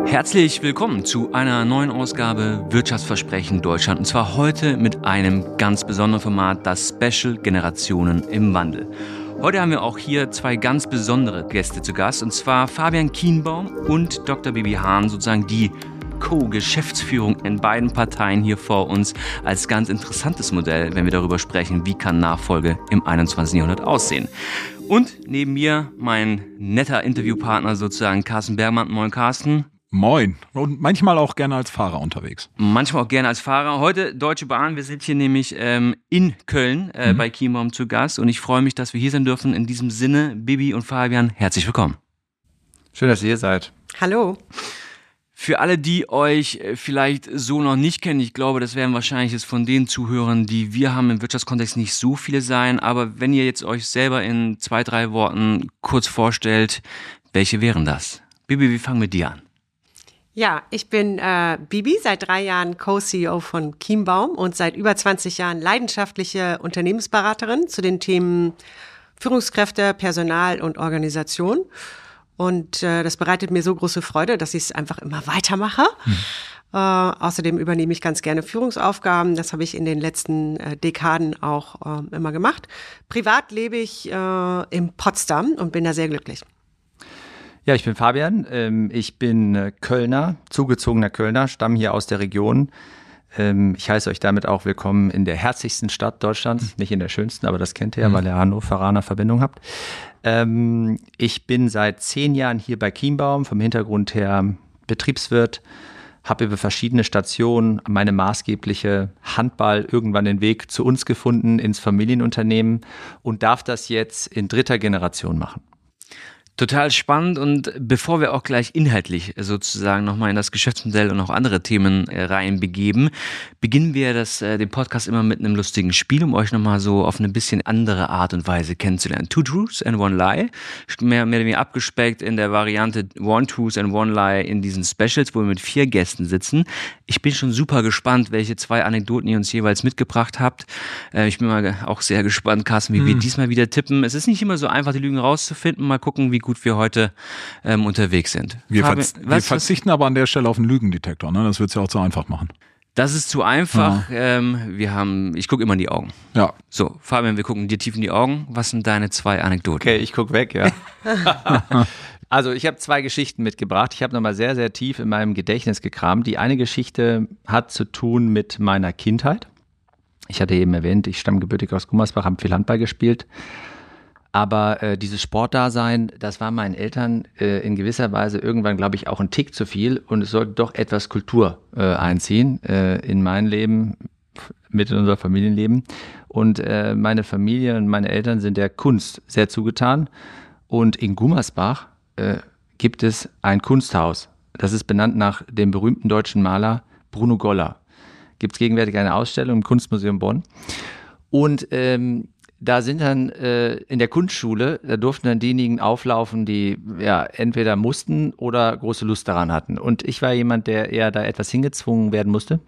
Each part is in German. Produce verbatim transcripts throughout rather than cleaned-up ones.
Herzlich willkommen zu einer neuen Ausgabe Wirtschaftsversprechen Deutschland. Und zwar heute mit einem ganz besonderen Format, das Special Generationen im Wandel. Heute haben wir auch hier zwei ganz besondere Gäste zu Gast, und zwar Fabian Kienbaum und Doktor Bibi Hahn, sozusagen die Co-Geschäftsführung in beiden Parteien hier vor uns, als ganz interessantes Modell, wenn wir darüber sprechen, wie kann Nachfolge im einundzwanzigsten Jahrhundert aussehen. Und neben mir mein netter Interviewpartner sozusagen Carsten Bergmann. Moin Carsten. Moin. Und manchmal auch gerne als Fahrer unterwegs. Manchmal auch gerne als Fahrer. Heute Deutsche Bahn. Wir sind hier nämlich ähm, in Köln äh, mhm. bei Kienbaum zu Gast. Und ich freue mich, dass wir hier sein dürfen. In diesem Sinne, Bibi und Fabian, herzlich willkommen. Schön, dass ihr hier seid. Hallo. Für alle, die euch vielleicht so noch nicht kennen, ich glaube, das werden wahrscheinlich jetzt von den Zuhörern, die wir haben im Wirtschaftskontext, nicht so viele sein. Aber wenn ihr jetzt euch selber in zwei, drei Worten kurz vorstellt, welche wären das? Bibi, wir fangen mit dir an. Ja, ich bin äh, Bibi, seit drei Jahren Co-C E O von Kienbaum und seit über zwanzig Jahren leidenschaftliche Unternehmensberaterin zu den Themen Führungskräfte, Personal und Organisation. Und äh, das bereitet mir so große Freude, dass ich es einfach immer weitermache. Hm. Äh, außerdem übernehme ich ganz gerne Führungsaufgaben. Das habe ich in den letzten äh, Dekaden auch äh, immer gemacht. Privat lebe ich äh, in Potsdam und bin da sehr glücklich. Ja, ich bin Fabian. Ähm, ich bin äh, Kölner, zugezogener Kölner, stamme hier aus der Region. Ähm, ich heiße euch damit auch willkommen in der herzlichsten Stadt Deutschlands. Mhm. Nicht in der schönsten, aber das kennt ihr ja, mhm. weil ihr Hannoveraner Verbindung habt. Ähm, ich bin seit zehn Jahren hier bei Kienbaum, vom Hintergrund her Betriebswirt, habe über verschiedene Stationen meine maßgebliche Handball irgendwann den Weg zu uns gefunden, ins Familienunternehmen, und darf das jetzt in dritter Generation machen. Total spannend, und bevor wir auch gleich inhaltlich sozusagen nochmal in das Geschäftsmodell und auch andere Themen äh, reinbegeben, beginnen wir das, äh, den Podcast immer mit einem lustigen Spiel, um euch nochmal so auf eine bisschen andere Art und Weise kennenzulernen. Two Truths and One Lie, mehr, mehr oder weniger abgespeckt in der Variante One Truth and One Lie in diesen Specials, wo wir mit vier Gästen sitzen. Ich bin schon super gespannt, welche zwei Anekdoten ihr uns jeweils mitgebracht habt. Äh, ich bin mal auch sehr gespannt, Carsten, wie hm. wir diesmal wieder tippen. Es ist nicht immer so einfach, die Lügen rauszufinden. Mal gucken, wie gut wir heute ähm, unterwegs sind. Wir, Fabian, verz- wir was, verzichten was? aber an der Stelle auf einen Lügendetektor, ne? Das wird es ja auch zu einfach machen. Das ist zu einfach. Ja. Ähm, wir haben, ich gucke immer in die Augen. Ja. So, Fabian, wir gucken dir tief in die Augen. Was sind deine zwei Anekdoten? Okay, ich gucke weg, ja. Also ich habe zwei Geschichten mitgebracht. Ich habe nochmal sehr, sehr tief in meinem Gedächtnis gekramt. Die eine Geschichte hat zu tun mit meiner Kindheit. Ich hatte eben erwähnt, ich stamme gebürtig aus Gummersbach, habe viel Handball gespielt. Aber äh, dieses Sportdasein, das war meinen Eltern äh, in gewisser Weise irgendwann, glaube ich, auch ein Tick zu viel. Und es sollte doch etwas Kultur äh, einziehen äh, in mein Leben, mit in unser Familienleben. Und äh, meine Familie und meine Eltern sind der Kunst sehr zugetan. Und in Gummersbach äh, gibt es ein Kunsthaus. Das ist benannt nach dem berühmten deutschen Maler Bruno Goller. Gibt es gegenwärtig eine Ausstellung im Kunstmuseum Bonn. Und ähm, da sind dann äh, in der Kunstschule, da durften dann diejenigen auflaufen, die ja entweder mussten oder große Lust daran hatten. Und ich war jemand, der eher da etwas hingezwungen werden musste.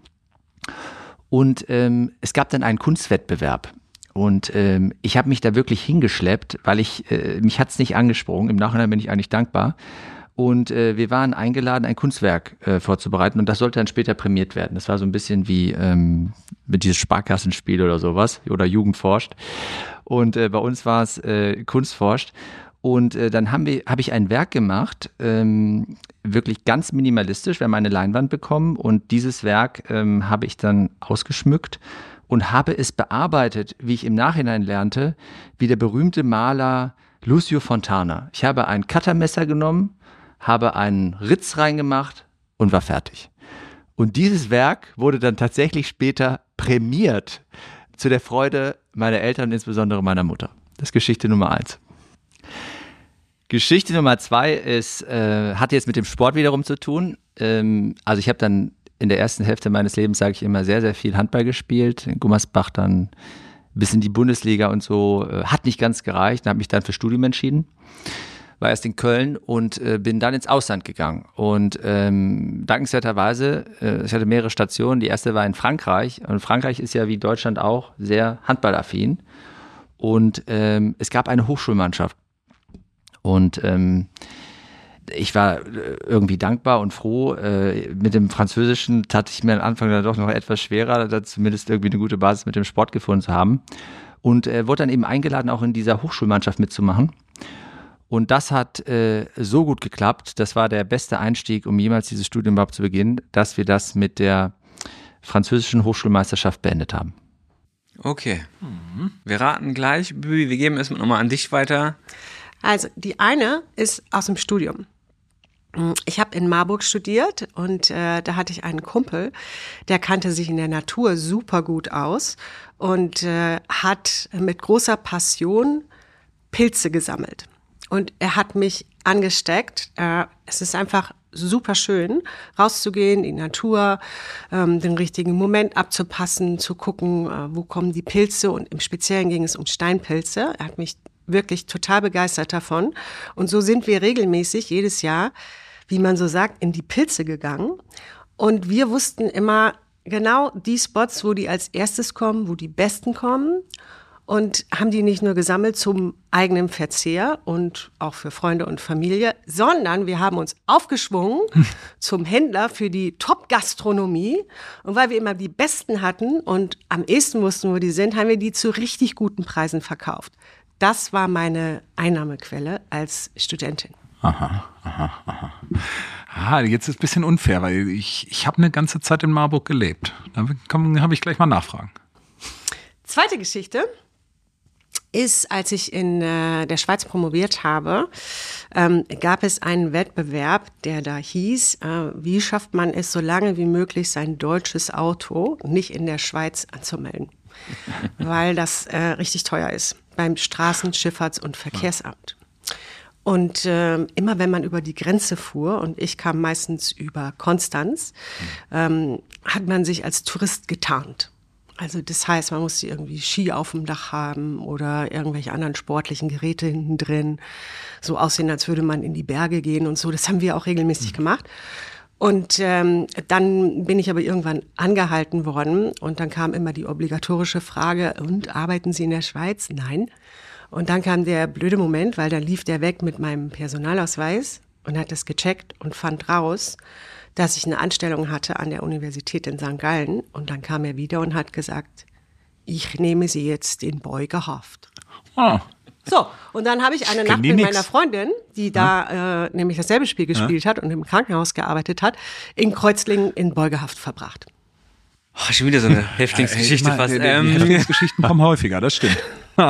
Und ähm, es gab dann einen Kunstwettbewerb. Und ähm, ich habe mich da wirklich hingeschleppt, weil ich, äh, mich hat es nicht angesprochen. Im Nachhinein bin ich eigentlich dankbar. Und äh, wir waren eingeladen, ein Kunstwerk äh, vorzubereiten, und das sollte dann später prämiert werden. Das war so ein bisschen wie ähm, mit dieses Sparkassenspiel oder sowas oder Jugend forscht. Und äh, bei uns war es äh, Kunst forscht. Und äh, dann haben wir, habe ich ein Werk gemacht, ähm, wirklich ganz minimalistisch. Wir haben eine Leinwand bekommen, und dieses Werk ähm, habe ich dann ausgeschmückt und habe es bearbeitet, wie ich im Nachhinein lernte, wie der berühmte Maler Lucio Fontana. Ich habe ein Cuttermesser genommen, habe einen Ritz reingemacht und war fertig. Und dieses Werk wurde dann tatsächlich später prämiert, zu der Freude meiner Eltern und insbesondere meiner Mutter. Das ist Geschichte Nummer eins. Geschichte Nummer zwei ist, äh, hat jetzt mit dem Sport wiederum zu tun. Ähm, also ich habe dann in der ersten Hälfte meines Lebens, sage ich immer, sehr, sehr viel Handball gespielt. In Gummersbach dann bis in die Bundesliga und so. Äh, hat nicht ganz gereicht, habe mich dann für Studium entschieden. War erst in Köln und äh, bin dann ins Ausland gegangen. Und ähm, dankenswerterweise, äh, ich hatte mehrere Stationen. Die erste war in Frankreich. Und Frankreich ist ja wie Deutschland auch sehr handballaffin. Und ähm, es gab eine Hochschulmannschaft. Und ähm, ich war irgendwie dankbar und froh. Äh, mit dem Französischen hatte ich mir am Anfang dann doch noch etwas schwerer, da zumindest irgendwie eine gute Basis mit dem Sport gefunden zu haben. Und äh, wurde dann eben eingeladen, auch in dieser Hochschulmannschaft mitzumachen. Und das hat äh, so gut geklappt, das war der beste Einstieg, um jemals dieses Studium überhaupt zu beginnen, dass wir das mit der französischen Hochschulmeisterschaft beendet haben. Okay. Mhm. Wir raten gleich, Bibi, wir geben es nochmal an dich weiter. Also die eine ist aus dem Studium. Ich habe in Marburg studiert und äh, da hatte ich einen Kumpel, der kannte sich in der Natur super gut aus und äh, hat mit großer Passion Pilze gesammelt. Und er hat mich angesteckt. Äh, es ist einfach super schön, rauszugehen in die Natur, ähm, den richtigen Moment abzupassen, zu gucken, äh, wo kommen die Pilze. Und im Speziellen ging es um Steinpilze. Er hat mich wirklich total begeistert davon. Und so sind wir regelmäßig jedes Jahr, wie man so sagt, in die Pilze gegangen. Und wir wussten immer genau die Spots, wo die als erstes kommen, wo die besten kommen. Und haben die nicht nur gesammelt zum eigenen Verzehr und auch für Freunde und Familie, sondern wir haben uns aufgeschwungen zum Händler für die Top-Gastronomie. Und weil wir immer die Besten hatten und am ehesten wussten, wo die sind, haben wir die zu richtig guten Preisen verkauft. Das war meine Einnahmequelle als Studentin. Aha, aha, aha. Ah, jetzt ist es ein bisschen unfair, weil ich, ich habe eine ganze Zeit in Marburg gelebt. Da habe ich gleich mal Nachfragen. Zweite Geschichte ist, als ich in äh, der Schweiz promoviert habe, ähm, gab es einen Wettbewerb, der da hieß, äh, wie schafft man es, so lange wie möglich sein deutsches Auto nicht in der Schweiz anzumelden, weil das äh, richtig teuer ist beim Straßen-, Schifffahrts- und Verkehrsamt. Und äh, immer wenn man über die Grenze fuhr, und ich kam meistens über Konstanz, ähm, hat man sich als Tourist getarnt. Also das heißt, man musste irgendwie Ski auf dem Dach haben oder irgendwelche anderen sportlichen Geräte hinten drin. So aussehen, als würde man in die Berge gehen und so. Das haben wir auch regelmäßig mhm. gemacht. Und ähm, dann bin ich aber irgendwann angehalten worden. Und dann kam immer die obligatorische Frage, und arbeiten Sie in der Schweiz? Nein. Und dann kam der blöde Moment, weil dann lief der weg mit meinem Personalausweis und hat das gecheckt und fand raus, dass ich eine Anstellung hatte an der Universität in Sankt Gallen. Und dann kam er wieder und hat gesagt, ich nehme Sie jetzt in Beugehaft. Ah. So, und dann habe ich eine Nacht mit meiner Freundin, die da äh, nämlich dasselbe Spiel gespielt ja. hat und im Krankenhaus gearbeitet hat, in Kreuzlingen in Beugehaft verbracht. Oh, schon wieder so eine Häftlingsgeschichte ja, fast. Die, die ähm. Häftlingsgeschichten kommen häufiger, das stimmt.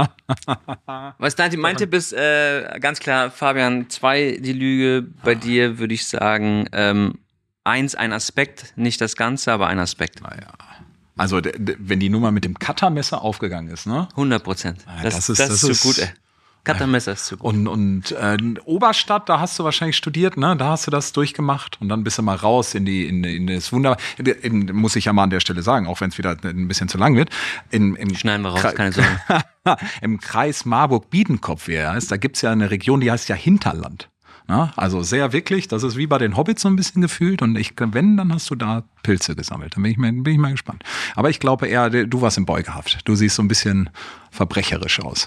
Was dein, mein Tipp ist, äh, ganz klar, Fabian, zwei die Lüge. Bei dir würde ich sagen, ähm, eins ein Aspekt, nicht das Ganze, aber ein Aspekt. Naja. Also d- d- wenn die Nummer mit dem Cuttermesser aufgegangen ist, ne? hundert Prozent. Ja, das, das ist, das das ist ist zu gut, ey. Cuttermesser ist zu gut. Und, und äh, Oberstadt, da hast du wahrscheinlich studiert, ne? Da hast du das durchgemacht und dann bist du mal raus in die in, in das Wunder. In, muss ich ja mal an der Stelle sagen, auch wenn es wieder ein bisschen zu lang wird. In, in Schneiden wir raus, Kre- keine Sorge. Im Kreis Marburg-Biedenkopf, wie er heißt, da gibt's ja eine Region, die heißt ja Hinterland. Ja, also sehr wirklich, das ist wie bei den Hobbits so ein bisschen gefühlt und ich, wenn, dann hast du da Pilze gesammelt. Dann bin ich mal, bin ich mal gespannt. Aber ich glaube eher, du warst in Beugehaft. Du siehst so ein bisschen verbrecherisch aus.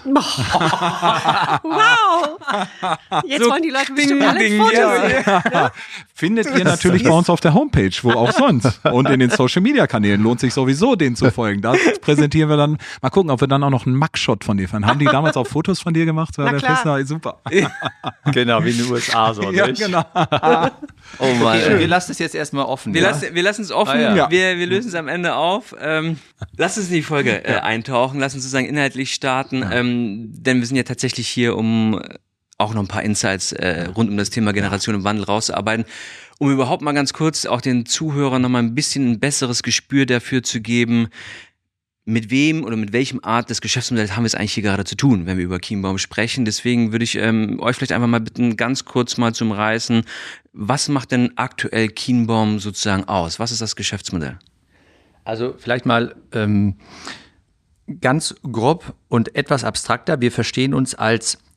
Wow! Jetzt So wollen die Leute bestimmt alle ding, Fotos ja. sehen. Ja? Findet ihr natürlich bei uns auf der Homepage, wo auch sonst. Und in den Social-Media-Kanälen lohnt sich sowieso, denen zu folgen. Da präsentieren wir dann, mal gucken, ob wir dann auch noch einen Mugshot von dir finden. Haben die damals auch Fotos von dir gemacht? Na der klar. Festner, super. Genau, wie in den U S A so. Ja, nicht? genau. Oh Mann, okay, wir lassen es jetzt erstmal offen. Wir ja? lassen, wir lassen es offen, Ah, ja. wir, wir lösen es am Ende auf. Ähm, lass uns in die Folge äh, eintauchen, lass uns sozusagen inhaltlich starten, ja. ähm, denn wir sind ja tatsächlich hier, um auch noch ein paar Insights äh, rund um das Thema Generation im Wandel rauszuarbeiten, um überhaupt mal ganz kurz auch den Zuhörern noch mal ein bisschen ein besseres Gespür dafür zu geben, mit wem oder mit welchem Art des Geschäftsmodells haben wir es eigentlich hier gerade zu tun, wenn wir über Kienbaum sprechen. Deswegen würde ich ähm, euch vielleicht einfach mal bitten, ganz kurz mal zum Reißen, was macht denn aktuell Kienbaum sozusagen aus? Was ist das Geschäftsmodell? Also vielleicht mal ähm, ganz grob und etwas abstrakter. Wir verstehen uns als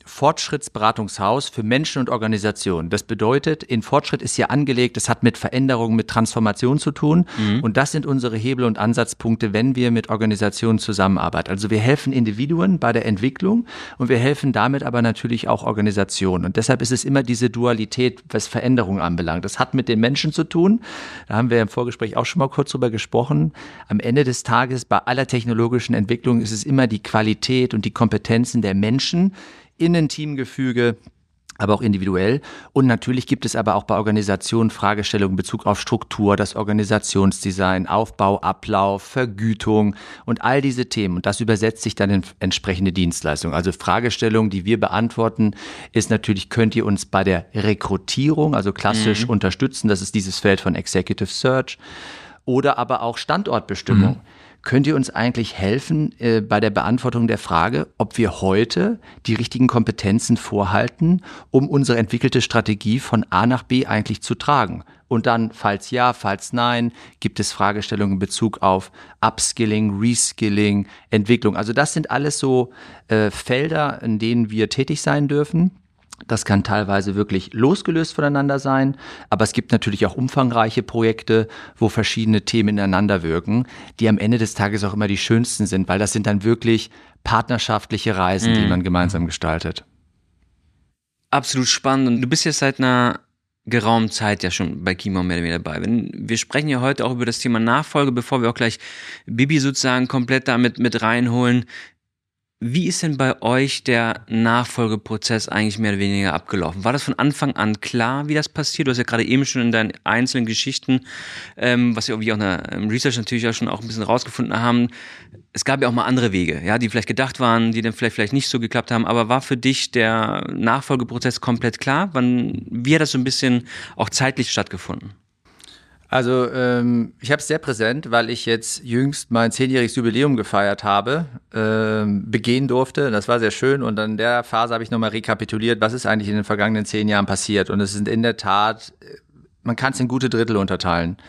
Fortschrittsberatungshaus für Menschen und Organisationen. Das bedeutet, in Fortschritt ist hier angelegt, es hat mit Veränderung, mit Transformation zu tun. Mhm. Und das sind unsere Hebel und Ansatzpunkte, wenn wir mit Organisationen zusammenarbeiten. Also wir helfen Individuen bei der Entwicklung und wir helfen damit aber natürlich auch Organisationen. Und deshalb ist es immer diese Dualität, was Veränderung anbelangt. Das hat mit den Menschen zu tun. Da haben wir im Vorgespräch auch schon mal kurz drüber gesprochen. Am Ende des Tages, bei aller technologischen Entwicklung, ist es immer die Qualität und die Kompetenzen der Menschen, Innen-Teamgefüge, aber auch individuell. Und natürlich gibt es aber auch bei Organisationen Fragestellungen in Bezug auf Struktur, das Organisationsdesign, Aufbau, Ablauf, Vergütung und all diese Themen. Und das übersetzt sich dann in entsprechende Dienstleistungen. Also Fragestellungen, die wir beantworten, ist natürlich, könnt ihr uns bei der Rekrutierung, also klassisch mhm. unterstützen, das ist dieses Feld von Executive Search, oder aber auch Standortbestimmung. Mhm. Könnt ihr uns eigentlich helfen äh, bei der Beantwortung der Frage, ob wir heute die richtigen Kompetenzen vorhalten, um unsere entwickelte Strategie von A nach B eigentlich zu tragen? Und dann, falls ja, falls nein, gibt es Fragestellungen in Bezug auf Upskilling, Reskilling, Entwicklung. Also das sind alles so äh, Felder, in denen wir tätig sein dürfen. Das kann teilweise wirklich losgelöst voneinander sein, aber es gibt natürlich auch umfangreiche Projekte, wo verschiedene Themen ineinander wirken, die am Ende des Tages auch immer die schönsten sind, weil das sind dann wirklich partnerschaftliche Reisen, mhm. die man gemeinsam gestaltet. Absolut spannend. Und du bist jetzt seit einer geraumen Zeit ja schon bei Chiembaum mehr oder weniger dabei. Wir sprechen ja heute auch über das Thema Nachfolge, bevor wir auch gleich Bibi sozusagen komplett damit mit reinholen. Wie ist denn bei euch der Nachfolgeprozess eigentlich mehr oder weniger abgelaufen? War das von Anfang an klar, wie das passiert? Du hast ja gerade eben schon in deinen einzelnen Geschichten, ähm, was wir irgendwie auch in der im Research natürlich auch schon auch ein bisschen rausgefunden haben, es gab ja auch mal andere Wege, ja, die vielleicht gedacht waren, die dann vielleicht vielleicht nicht so geklappt haben. Aber war für dich der Nachfolgeprozess komplett klar? Wann, wie hat das so ein bisschen auch zeitlich stattgefunden? Also ähm, ich habe es sehr präsent, weil ich jetzt jüngst mein zehnjähriges Jubiläum gefeiert habe, ähm, begehen durfte. Das war sehr schön und in der Phase habe ich nochmal rekapituliert, was ist eigentlich in den vergangenen zehn Jahren passiert. Und es sind in der Tat, man kann es in gute Drittel unterteilen.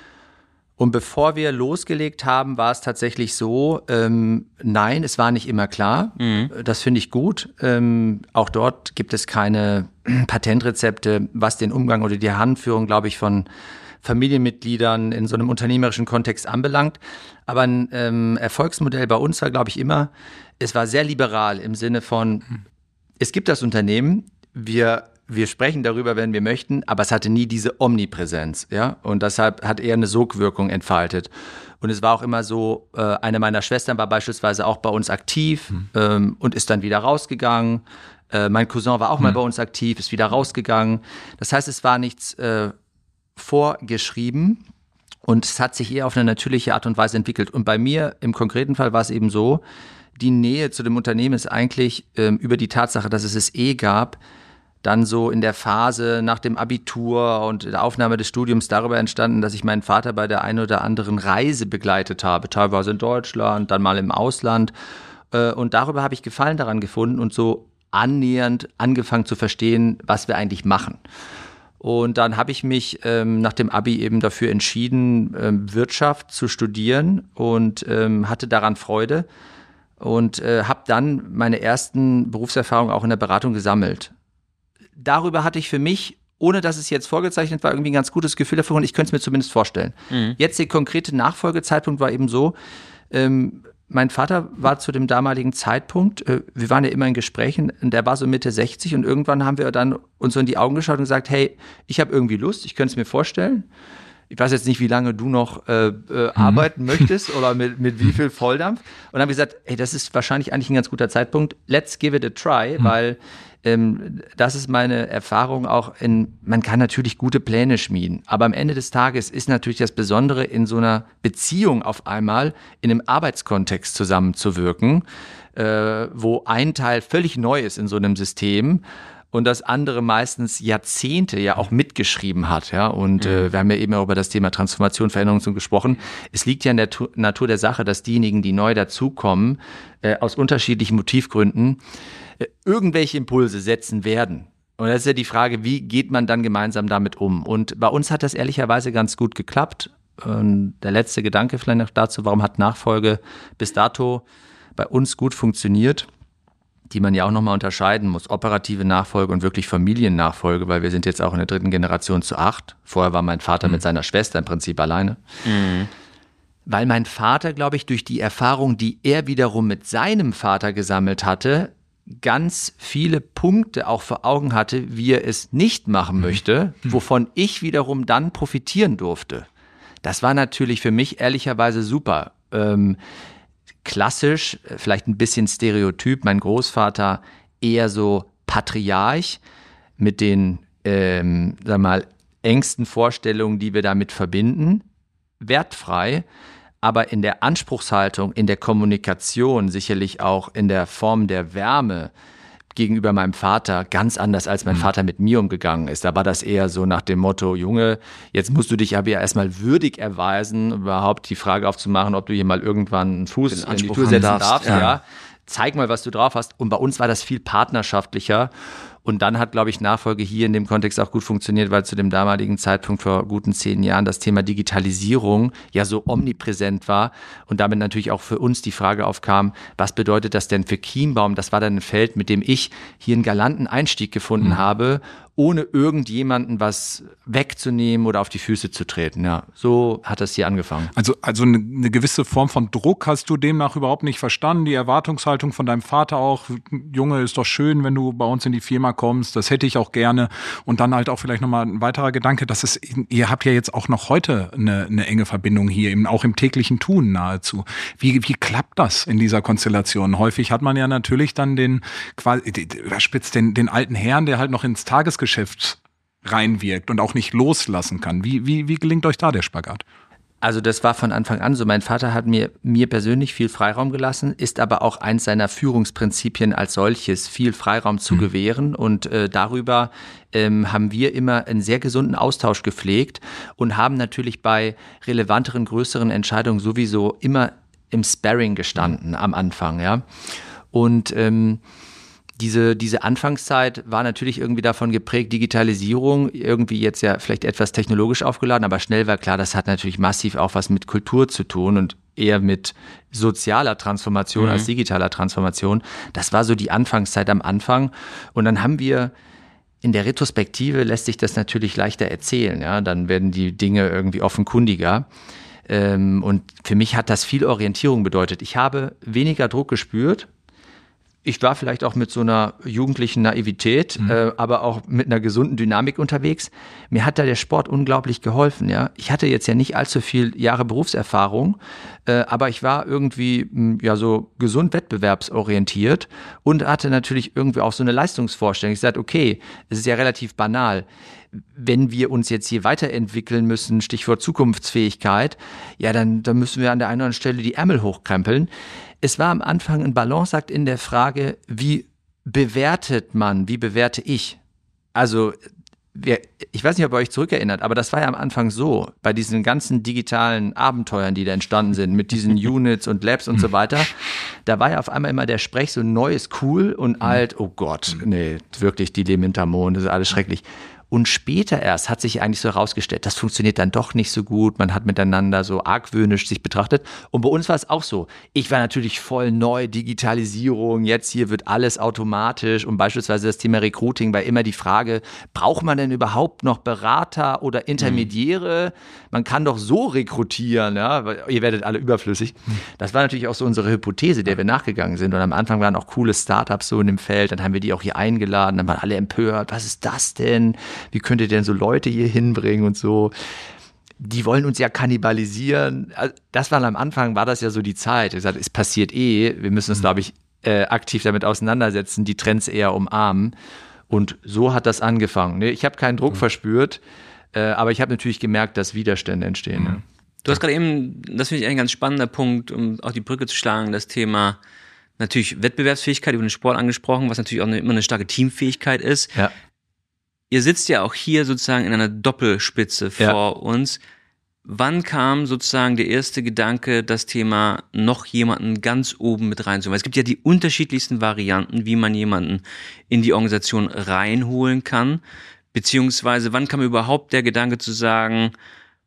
Und bevor wir losgelegt haben, war es tatsächlich so, ähm, nein, es war nicht immer klar. Mhm. Das finde ich gut. Ähm, auch dort gibt es keine Patentrezepte, was den Umgang oder die Handführung, glaube ich, von Familienmitgliedern in so einem unternehmerischen Kontext anbelangt. Aber ein ähm, Erfolgsmodell bei uns war, glaube ich, immer, es war sehr liberal im Sinne von, es gibt das Unternehmen, wir, wir sprechen darüber, wenn wir möchten, aber es hatte nie diese Omnipräsenz, ja, und deshalb hat eher eine Sogwirkung entfaltet. Und es war auch immer so, äh, eine meiner Schwestern war beispielsweise auch bei uns aktiv mhm. ähm, und ist dann wieder rausgegangen. Äh, mein Cousin war auch mhm. mal bei uns aktiv, ist wieder rausgegangen. Das heißt, es war nichts äh, vorgeschrieben und es hat sich eher auf eine natürliche Art und Weise entwickelt. Und bei mir im konkreten Fall war es eben so, die Nähe zu dem Unternehmen ist eigentlich ähm, über die Tatsache, dass es es eh gab, dann so in der Phase nach dem Abitur und der Aufnahme des Studiums darüber entstanden, dass ich meinen Vater bei der einen oder anderen Reise begleitet habe, teilweise in Deutschland, dann mal im Ausland. Äh, und darüber habe ich Gefallen daran gefunden und so annähernd angefangen zu verstehen, was wir eigentlich machen. Und dann habe ich mich ähm, nach dem Abi eben dafür entschieden, ähm, Wirtschaft zu studieren und ähm, hatte daran Freude und äh, habe dann meine ersten Berufserfahrungen auch in der Beratung gesammelt. Darüber hatte ich für mich, ohne dass es jetzt vorgezeichnet war, irgendwie ein ganz gutes Gefühl dafür und ich könnte es mir zumindest vorstellen. Mhm. Jetzt der konkrete Nachfolgezeitpunkt war eben so, ähm, mein Vater war zu dem damaligen Zeitpunkt, äh, wir waren ja immer in Gesprächen, und der war so Mitte sechzig und irgendwann haben wir dann uns so in die Augen geschaut und gesagt, hey, ich habe irgendwie Lust, ich könnte es mir vorstellen. Ich weiß jetzt nicht, wie lange du noch äh, äh, mhm. arbeiten möchtest oder mit, mit wie viel Volldampf. Und dann haben wir gesagt, hey, das ist wahrscheinlich eigentlich ein ganz guter Zeitpunkt. Let's give it a try, mhm. weil ähm, das ist meine Erfahrung auch in, man kann natürlich gute Pläne schmieden, aber am Ende des Tages ist natürlich das Besondere, in so einer Beziehung auf einmal in einem Arbeitskontext zusammenzuwirken, äh, wo ein Teil völlig neu ist in so einem System und das andere meistens Jahrzehnte ja auch mitgeschrieben hat, ja. Und mhm. äh, wir haben ja eben auch über das Thema Transformation, Veränderung so gesprochen. Es liegt ja in der tu- Natur der Sache, dass diejenigen, die neu dazukommen, äh, aus unterschiedlichen Motivgründen äh, irgendwelche Impulse setzen werden. Und das ist ja die Frage, wie geht man dann gemeinsam damit um? Und bei uns hat das ehrlicherweise ganz gut geklappt. Und der letzte Gedanke vielleicht noch dazu, warum hat Nachfolge bis dato bei uns gut funktioniert? die man ja auch nochmal unterscheiden muss, operative Nachfolge und wirklich Familiennachfolge, weil wir sind jetzt auch in der dritten Generation zu acht. Vorher war mein Vater mhm. mit seiner Schwester im Prinzip alleine. Mhm. Weil mein Vater, glaube ich, durch die Erfahrung, die er wiederum mit seinem Vater gesammelt hatte, ganz viele Punkte auch vor Augen hatte, wie er es nicht machen möchte, mhm. wovon ich wiederum dann profitieren durfte. Das war natürlich für mich ehrlicherweise super. Ähm, klassisch, vielleicht ein bisschen stereotyp, mein Großvater eher so Patriarch mit den, ähm, sag mal, engsten Vorstellungen, die wir damit verbinden, wertfrei, aber in der Anspruchshaltung, in der Kommunikation, sicherlich auch in der Form der Wärme gegenüber meinem Vater ganz anders, als mein mhm. Vater mit mir umgegangen ist. Da war das eher so nach dem Motto, Junge, jetzt musst du dich aber ja erstmal würdig erweisen, überhaupt die Frage aufzumachen, ob du hier mal irgendwann einen Fuß in die Tür setzen darfst. darfst ja. Ja. Zeig mal, was du drauf hast. Und bei uns war das viel partnerschaftlicher. Und dann hat, glaube ich, Nachfolge hier in dem Kontext auch gut funktioniert, weil zu dem damaligen Zeitpunkt vor guten zehn Jahren das Thema Digitalisierung ja so omnipräsent war und damit natürlich auch für uns die Frage aufkam, was bedeutet das denn für Chiembaum? Das war dann ein Feld, mit dem ich hier einen galanten Einstieg gefunden mhm. habe, ohne irgendjemanden was wegzunehmen oder auf die Füße zu treten. Ja, so hat das hier angefangen. Also, also eine, eine gewisse Form von Druck hast du demnach überhaupt nicht verstanden. Die Erwartungshaltung von deinem Vater auch, Junge, ist doch schön, wenn du bei uns in die Firma kommst, das hätte ich auch gerne. Und dann halt auch vielleicht nochmal ein weiterer Gedanke, dass es, ihr habt ja jetzt auch noch heute eine, eine enge Verbindung hier, eben auch im täglichen Tun nahezu. Wie, wie klappt das in dieser Konstellation? Häufig hat man ja natürlich dann den, quasi, überspitzt den, den alten Herrn, der halt noch ins Tagesgeschäft reinwirkt und auch nicht loslassen kann. Wie, wie, wie gelingt euch da der Spagat? Also das war von Anfang an so. Mein Vater hat mir, mir persönlich viel Freiraum gelassen, ist aber auch eins seiner Führungsprinzipien als solches, viel Freiraum zu mhm. gewähren. Und äh, darüber ähm, haben wir immer einen sehr gesunden Austausch gepflegt und haben natürlich bei relevanteren, größeren Entscheidungen sowieso immer im Sparring gestanden mhm. am Anfang. Ja. Und ähm, Diese, diese Anfangszeit war natürlich irgendwie davon geprägt, Digitalisierung, irgendwie jetzt ja vielleicht etwas technologisch aufgeladen, aber schnell war klar, das hat natürlich massiv auch was mit Kultur zu tun und eher mit sozialer Transformation mhm. als digitaler Transformation. Das war so die Anfangszeit am Anfang. Und dann haben wir in der Retrospektive, lässt sich das natürlich leichter erzählen. Ja? Dann werden die Dinge irgendwie offenkundiger. Und für mich hat das viel Orientierung bedeutet. Ich habe weniger Druck gespürt. Ich war vielleicht auch mit so einer jugendlichen Naivität, mhm. äh, aber auch mit einer gesunden Dynamik unterwegs. Mir hat da der Sport unglaublich geholfen. Ja? Ich hatte jetzt ja nicht allzu viel Jahre Berufserfahrung, äh, aber ich war irgendwie mh, ja so gesund wettbewerbsorientiert und hatte natürlich irgendwie auch so eine Leistungsvorstellung. Ich sagte, okay, es ist ja relativ banal. Wenn wir uns jetzt hier weiterentwickeln müssen, Stichwort Zukunftsfähigkeit, ja, dann, dann müssen wir an der einen oder anderen Stelle die Ärmel hochkrempeln. Es war am Anfang ein Balanceakt in der Frage, wie bewertet man, wie bewerte ich? Also, wir, ich weiß nicht, ob ihr euch zurückerinnert, aber das war ja am Anfang so, bei diesen ganzen digitalen Abenteuern, die da entstanden sind, mit diesen Units und Labs und so weiter, da war ja auf einmal immer der Sprech so neu ist cool und alt, oh Gott, nee, wirklich, die leben hinterm Mond, das ist alles schrecklich. Und später erst hat sich eigentlich so herausgestellt, das funktioniert dann doch nicht so gut. Man hat miteinander so argwöhnisch sich betrachtet. Und bei uns war es auch so. Ich war natürlich voll neu, Digitalisierung, jetzt hier wird alles automatisch. Und beispielsweise das Thema Recruiting war immer die Frage, braucht man denn überhaupt noch Berater oder Intermediäre? Mhm. Man kann doch so rekrutieren, ja? Ihr werdet alle überflüssig. Mhm. Das war natürlich auch so unsere Hypothese, der wir nachgegangen sind. Und am Anfang waren auch coole Startups so in dem Feld. Dann haben wir die auch hier eingeladen. Dann waren alle empört. Was ist das denn? Wie könnt ihr denn so Leute hier hinbringen und so? Die wollen uns ja kannibalisieren. Das war am Anfang, war das ja so die Zeit. Ich gesagt, es passiert eh. Wir müssen uns, glaube ich, äh, aktiv damit auseinandersetzen, die Trends eher umarmen. Und so hat das angefangen. Nee, ich habe keinen Druck mhm. verspürt, äh, aber ich habe natürlich gemerkt, dass Widerstände entstehen. Mhm. Ne? Du hast gerade eben, das finde ich ein ganz spannender Punkt, um auch die Brücke zu schlagen, das Thema natürlich Wettbewerbsfähigkeit über den Sport angesprochen, was natürlich auch eine, immer eine starke Teamfähigkeit ist. Ja. Ihr sitzt ja auch hier sozusagen in einer Doppelspitze ja. vor uns. Wann kam sozusagen der erste Gedanke, das Thema noch jemanden ganz oben mit reinzuholen? Es gibt ja die unterschiedlichsten Varianten, wie man jemanden in die Organisation reinholen kann. Beziehungsweise wann kam überhaupt der Gedanke zu sagen,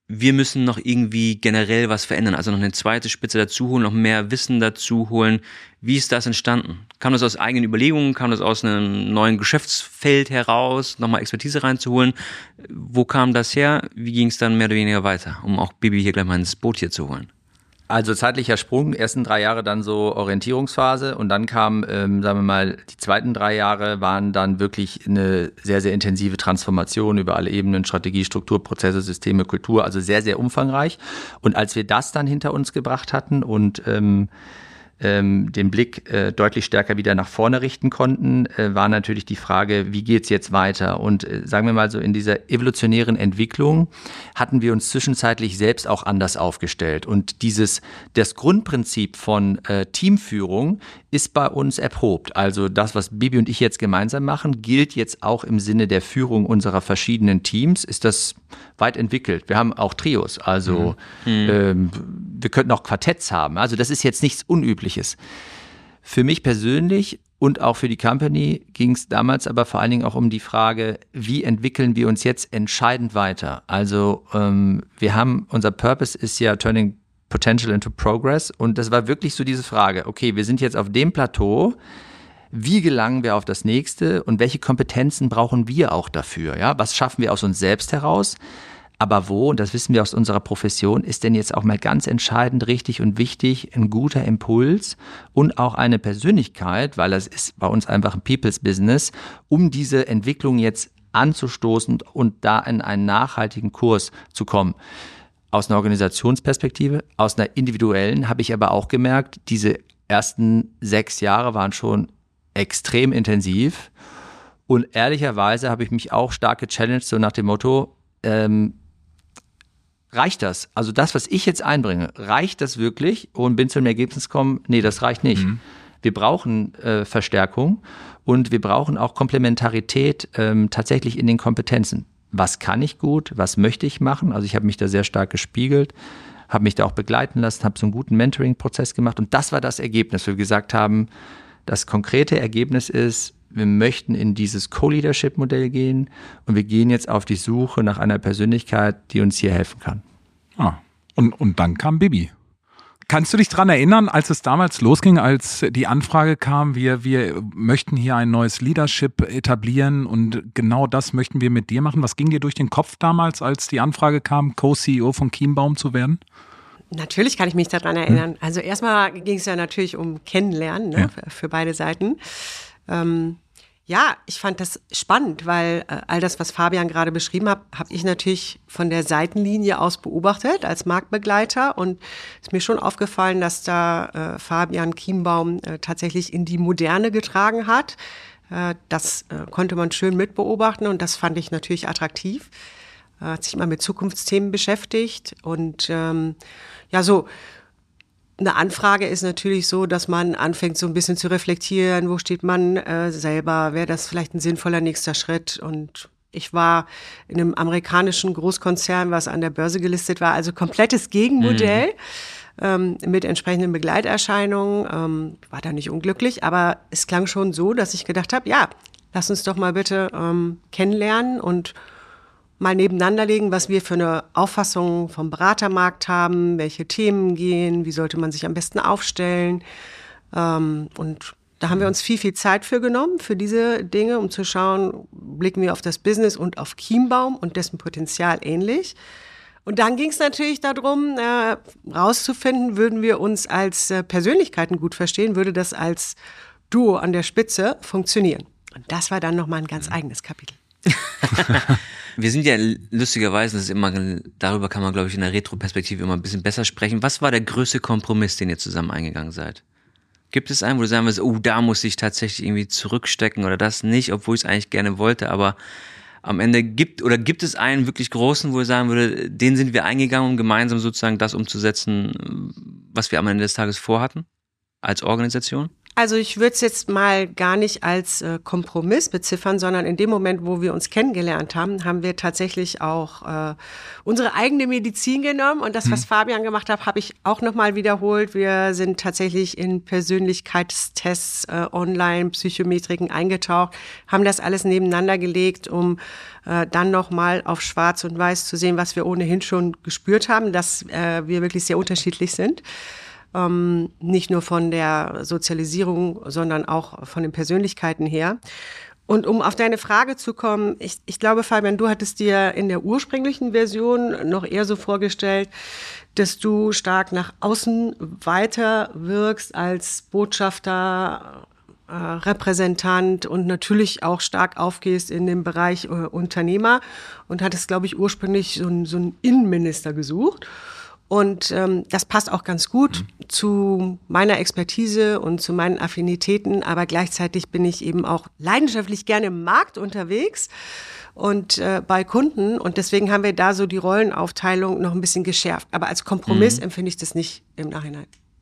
wir müssen noch irgendwie generell was verändern, also noch eine zweite Spitze dazu holen, noch mehr Wissen dazu holen. Wie ist das entstanden? Kam das aus eigenen Überlegungen, kam das aus einem neuen Geschäftsfeld heraus, nochmal Expertise reinzuholen? Wo kam das her? Wie ging es dann mehr oder weniger weiter, um auch Bibi hier gleich mal ins Boot hier zu holen? Also zeitlicher Sprung, ersten drei Jahre dann so Orientierungsphase und dann kam, ähm, sagen wir mal, die zweiten drei Jahre waren dann wirklich eine sehr, sehr intensive Transformation über alle Ebenen, Strategie, Struktur, Prozesse, Systeme, Kultur, also sehr, sehr umfangreich. Und als wir das dann hinter uns gebracht hatten und ähm, ähm, den Blick äh, deutlich stärker wieder nach vorne richten konnten, äh, war natürlich die Frage, wie geht's jetzt weiter? Und äh, sagen wir mal so, in dieser evolutionären Entwicklung hatten wir uns zwischenzeitlich selbst auch anders aufgestellt. Und dieses, das Grundprinzip von äh, Teamführung ist bei uns erprobt. Also das, was Bibi und ich jetzt gemeinsam machen, gilt jetzt auch im Sinne der Führung unserer verschiedenen Teams, ist das weit entwickelt. Wir haben auch Trios, also mhm. ähm, wir könnten auch Quartetts haben. Also das ist jetzt nichts Unübliches. Für mich persönlich und auch für die Company ging es damals aber vor allen Dingen auch um die Frage, wie entwickeln wir uns jetzt entscheidend weiter? Also ähm, wir haben, unser Purpose ist ja Turning Potential into Progress und das war wirklich so diese Frage, okay, wir sind jetzt auf dem Plateau, wie gelangen wir auf das nächste und welche Kompetenzen brauchen wir auch dafür? Ja? Was schaffen wir aus uns selbst heraus? Aber wo, und das wissen wir aus unserer Profession, ist denn jetzt auch mal ganz entscheidend richtig und wichtig ein guter Impuls und auch eine Persönlichkeit, weil das ist bei uns einfach ein People's Business, um diese Entwicklung jetzt anzustoßen und da in einen nachhaltigen Kurs zu kommen. Aus einer Organisationsperspektive, aus einer individuellen habe ich aber auch gemerkt, diese ersten sechs Jahre waren schon extrem intensiv und ehrlicherweise habe ich mich auch stark gechallenged, so nach dem Motto, ähm, reicht das? Also das, was ich jetzt einbringe, reicht das wirklich? Und bin zu dem Ergebnis gekommen, nee, das reicht nicht. Mhm. Wir brauchen äh, Verstärkung und wir brauchen auch Komplementarität ähm, tatsächlich in den Kompetenzen. Was kann ich gut? Was möchte ich machen? Also ich habe mich da sehr stark gespiegelt, habe mich da auch begleiten lassen, habe so einen guten Mentoring-Prozess gemacht und das war das Ergebnis, wo wir gesagt haben, das konkrete Ergebnis ist, wir möchten in dieses Co-Leadership-Modell gehen und wir gehen jetzt auf die Suche nach einer Persönlichkeit, die uns hier helfen kann. Ah, und, und dann kam Bibi. Kannst du dich daran erinnern, als es damals losging, als die Anfrage kam, wir, wir möchten hier ein neues Leadership etablieren und genau das möchten wir mit dir machen? Was ging dir durch den Kopf damals, als die Anfrage kam, Co-C E O von Kienbaum zu werden? Natürlich kann ich mich daran erinnern. Also erstmal ging es ja natürlich um Kennenlernen, ne, ja. für, für beide Seiten. Ähm, ja, ich fand das spannend, weil äh, all das, was Fabian gerade beschrieben hat, habe ich natürlich von der Seitenlinie aus beobachtet als Marktbegleiter und ist mir schon aufgefallen, dass da äh, Fabian Kienbaum äh, tatsächlich in die Moderne getragen hat. Äh, das äh, konnte man schön mitbeobachten und das fand ich natürlich attraktiv. Äh, hat sich mal mit Zukunftsthemen beschäftigt und ähm, ja, so eine Anfrage ist natürlich so, dass man anfängt so ein bisschen zu reflektieren, wo steht man äh, selber, wäre das vielleicht ein sinnvoller nächster Schritt und ich war in einem amerikanischen Großkonzern, was an der Börse gelistet war, also komplettes Gegenmodell mhm. ähm, mit entsprechenden Begleiterscheinungen, ähm, war da nicht unglücklich, aber es klang schon so, dass ich gedacht habe, ja, lass uns doch mal bitte ähm, kennenlernen und mal nebeneinander legen, was wir für eine Auffassung vom Beratermarkt haben, welche Themen gehen, wie sollte man sich am besten aufstellen. Ähm, und da haben wir uns viel, viel Zeit für genommen, für diese Dinge, um zu schauen, blicken wir auf das Business und auf Kienbaum und dessen Potenzial ähnlich. Und dann ging es natürlich darum, äh, rauszufinden, würden wir uns als äh, Persönlichkeiten gut verstehen, würde das als Duo an der Spitze funktionieren. Und das war dann nochmal ein ganz eigenes Kapitel. Wir sind ja lustigerweise, das ist immer, darüber kann man, glaube ich, in der Retro-Perspektive immer ein bisschen besser sprechen. Was war der größte Kompromiss, den ihr zusammen eingegangen seid? Gibt es einen, wo du sagen wirst, oh, da muss ich tatsächlich irgendwie zurückstecken oder das nicht, obwohl ich es eigentlich gerne wollte, aber am Ende gibt, oder gibt es einen wirklich großen, wo ich sagen würde, den sind wir eingegangen, um gemeinsam sozusagen das umzusetzen, was wir am Ende des Tages vorhatten, als Organisation? Also ich würde es jetzt mal gar nicht als äh, Kompromiss beziffern, sondern in dem Moment, wo wir uns kennengelernt haben, haben wir tatsächlich auch äh, unsere eigene Medizin genommen. Und das, was mhm. Fabian gemacht hat, habe ich auch nochmal wiederholt. Wir sind tatsächlich in Persönlichkeitstests, äh, online, Psychometriken eingetaucht, haben das alles nebeneinander gelegt, um äh, dann nochmal auf Schwarz und Weiß zu sehen, was wir ohnehin schon gespürt haben, dass äh, wir wirklich sehr unterschiedlich sind. Ähm, nicht nur von der Sozialisierung, sondern auch von den Persönlichkeiten her. Und um auf deine Frage zu kommen, ich, ich glaube, Fabian, du hattest dir in der ursprünglichen Version noch eher so vorgestellt, dass du stark nach außen weiter wirkst als Botschafter, äh, Repräsentant und natürlich auch stark aufgehst in dem Bereich äh, Unternehmer und hattest, glaube ich, ursprünglich so, ein, so einen Innenminister gesucht. Und ähm, das passt auch ganz gut mhm. zu meiner Expertise und zu meinen Affinitäten, aber gleichzeitig bin ich eben auch leidenschaftlich gerne im Markt unterwegs und äh, bei Kunden und deswegen haben wir da so die Rollenaufteilung noch ein bisschen geschärft. Aber als Kompromiss mhm. empfinde ich das nicht im Nachhinein.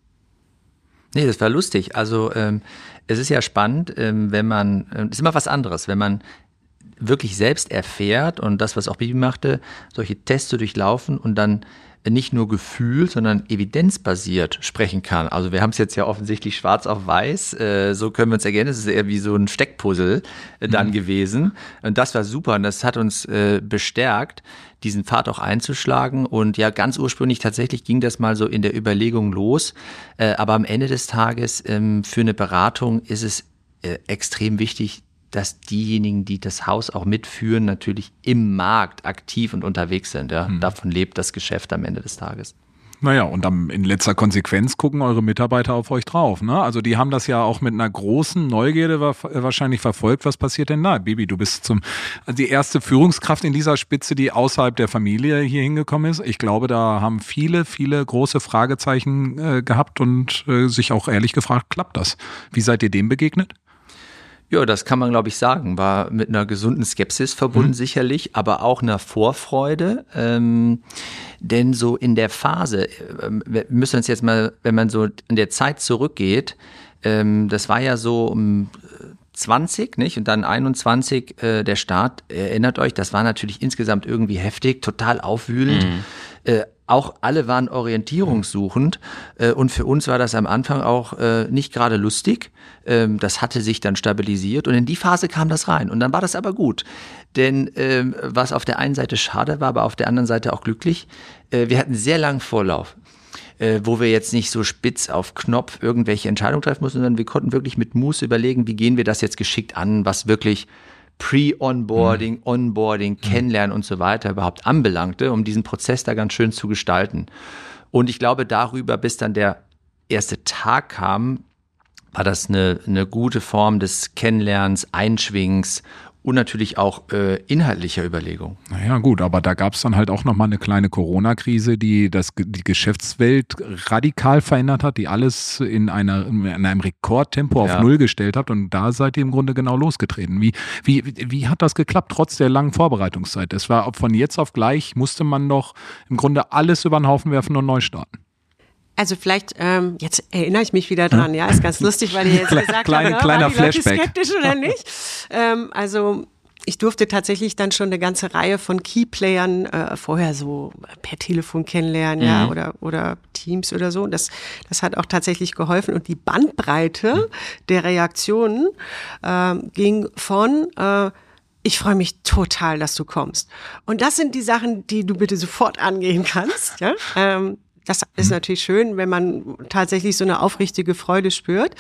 Nee, das war lustig. Also ähm, es ist ja spannend, ähm, wenn man, es äh, ist immer was anderes, wenn man wirklich selbst erfährt und das, was auch Bibi machte, solche Tests zu durchlaufen und dann nicht nur gefühlt, sondern evidenzbasiert sprechen kann. Also wir haben es jetzt ja offensichtlich schwarz auf weiß, äh, so können wir uns erkennen, es ist eher wie so ein Steckpuzzle äh, dann mhm. gewesen und das war super und das hat uns äh, bestärkt, diesen Pfad auch einzuschlagen und ja, ganz ursprünglich tatsächlich ging das mal so in der Überlegung los, äh, aber am Ende des Tages ähm, für eine Beratung ist es äh, extrem wichtig, dass diejenigen, die das Haus auch mitführen, natürlich im Markt aktiv und unterwegs sind. Ja? Mhm. Davon lebt das Geschäft am Ende des Tages. Naja, und dann in letzter Konsequenz gucken eure Mitarbeiter auf euch drauf. Ne? Also die haben das ja auch mit einer großen Neugierde wahrscheinlich verfolgt. Was passiert denn da? Bibi, du bist zum die erste Führungskraft in dieser Spitze, die außerhalb der Familie hier hingekommen ist. Ich glaube, da haben viele, viele große Fragezeichen äh, gehabt und äh, sich auch ehrlich gefragt, klappt das? Wie seid ihr dem begegnet? Ja, das kann man, glaube ich, sagen. War mit einer gesunden Skepsis verbunden, mhm. sicherlich, aber auch einer Vorfreude. Ähm, denn so in der Phase, äh, wir müssen uns jetzt mal, wenn man so in der Zeit zurückgeht, ähm, das war ja so um zwanzig, nicht? Und dann einundzwanzig äh, der Start, erinnert euch, das war natürlich insgesamt irgendwie heftig, total aufwühlend. Mhm. Äh, auch alle waren orientierungssuchend äh, und für uns war das am Anfang auch äh, nicht gerade lustig. Ähm, das hatte sich dann stabilisiert und in die Phase kam das rein und dann war das aber gut. Denn ähm, was auf der einen Seite schade war, aber auf der anderen Seite auch glücklich, äh, wir hatten sehr langen Vorlauf, äh, wo wir jetzt nicht so spitz auf Knopf irgendwelche Entscheidungen treffen mussten, sondern wir konnten wirklich mit Muße überlegen, wie gehen wir das jetzt geschickt an, was wirklich Pre-Onboarding, mhm. Onboarding, mhm. Kennenlernen und so weiter überhaupt anbelangte, um diesen Prozess da ganz schön zu gestalten. Und ich glaube, darüber, bis dann der erste Tag kam, war das eine, eine gute Form des Kennenlernens, Einschwingens und natürlich auch äh, inhaltlicher Überlegung. Naja gut, aber da gab es dann halt auch nochmal eine kleine Corona-Krise, die das, die Geschäftswelt radikal verändert hat, die alles in, einer, in einem Rekordtempo auf ja. Null gestellt hat und da seid ihr im Grunde genau losgetreten. Wie, wie, wie hat das geklappt, trotz der langen Vorbereitungszeit? Es war von jetzt auf gleich, musste man doch im Grunde alles über den Haufen werfen und neu starten. Also vielleicht, ähm, jetzt erinnere ich mich wieder dran, ja, ist ganz lustig, weil ihr jetzt gesagt Kleine, habt, kleiner waren die Leute Flashback. skeptisch oder nicht? ähm, also ich durfte tatsächlich dann schon eine ganze Reihe von Keyplayern äh, vorher so per Telefon kennenlernen, mhm. ja, oder, oder Teams oder so. Das, das hat auch tatsächlich geholfen und die Bandbreite mhm. der Reaktionen äh, ging von äh, ich freue mich total, dass du kommst. Und das sind die Sachen, die du bitte sofort angehen kannst, ja, ähm, das ist natürlich schön, wenn man tatsächlich so eine aufrichtige Freude spürt.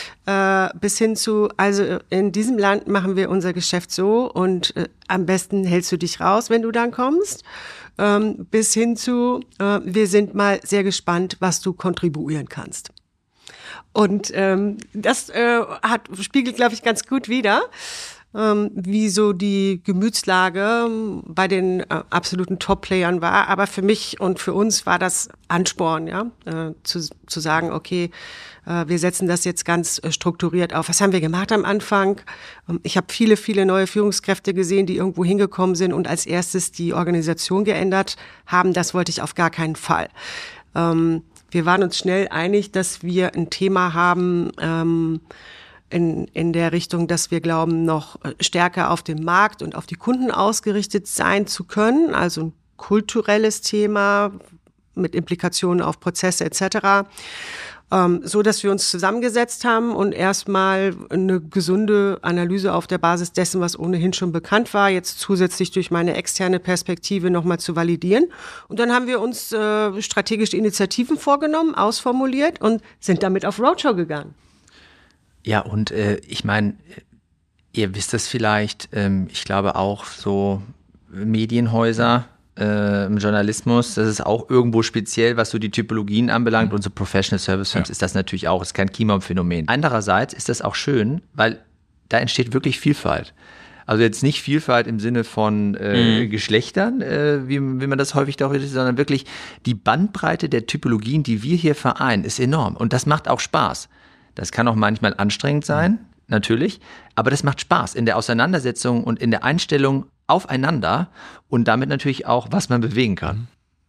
Äh, bis hin zu, also in diesem Land machen wir unser Geschäft so und äh, am besten hältst du dich raus, wenn du dann kommst. Ähm, bis hin zu, äh, wir sind mal sehr gespannt, was du kontribuieren kannst. Und ähm, das äh, hat, spiegelt, glaube ich, ganz gut wider, ähm, wie so die Gemütslage bei den äh, absoluten Top-Playern war. Aber für mich und für uns war das Ansporn, ja, äh, zu, zu sagen, okay, äh, wir setzen das jetzt ganz äh, strukturiert auf. Was haben wir gemacht am Anfang? Ähm, ich habe viele, viele neue Führungskräfte gesehen, die irgendwo hingekommen sind und als erstes die Organisation geändert haben. Das wollte ich auf gar keinen Fall. Ähm, wir waren uns schnell einig, dass wir ein Thema haben, ähm, in, in der Richtung, dass wir glauben, noch stärker auf den Markt und auf die Kunden ausgerichtet sein zu können. Also ein kulturelles Thema mit Implikationen auf Prozesse et cetera. Ähm, so, dass wir uns zusammengesetzt haben und erstmal eine gesunde Analyse auf der Basis dessen, was ohnehin schon bekannt war, jetzt zusätzlich durch meine externe Perspektive nochmal zu validieren. Und dann haben wir uns äh, strategische Initiativen vorgenommen, ausformuliert und sind damit auf Roadshow gegangen. Ja, und äh, ich meine, ihr wisst es vielleicht, ähm, ich glaube auch so Medienhäuser, äh, im Journalismus, das ist auch irgendwo speziell, was so die Typologien anbelangt, und so Professional Service Firms ja. ist das natürlich auch, ist kein Chiembaum-Phänomen. Andererseits ist das auch schön, weil da entsteht wirklich Vielfalt. Also jetzt nicht Vielfalt im Sinne von äh, mhm. Geschlechtern, äh, wie, wie man das häufig doch ist, sondern wirklich die Bandbreite der Typologien, die wir hier vereinen, ist enorm. Und das macht auch Spaß. Das kann auch manchmal anstrengend sein, natürlich, aber das macht Spaß in der Auseinandersetzung und in der Einstellung aufeinander und damit natürlich auch, was man bewegen kann.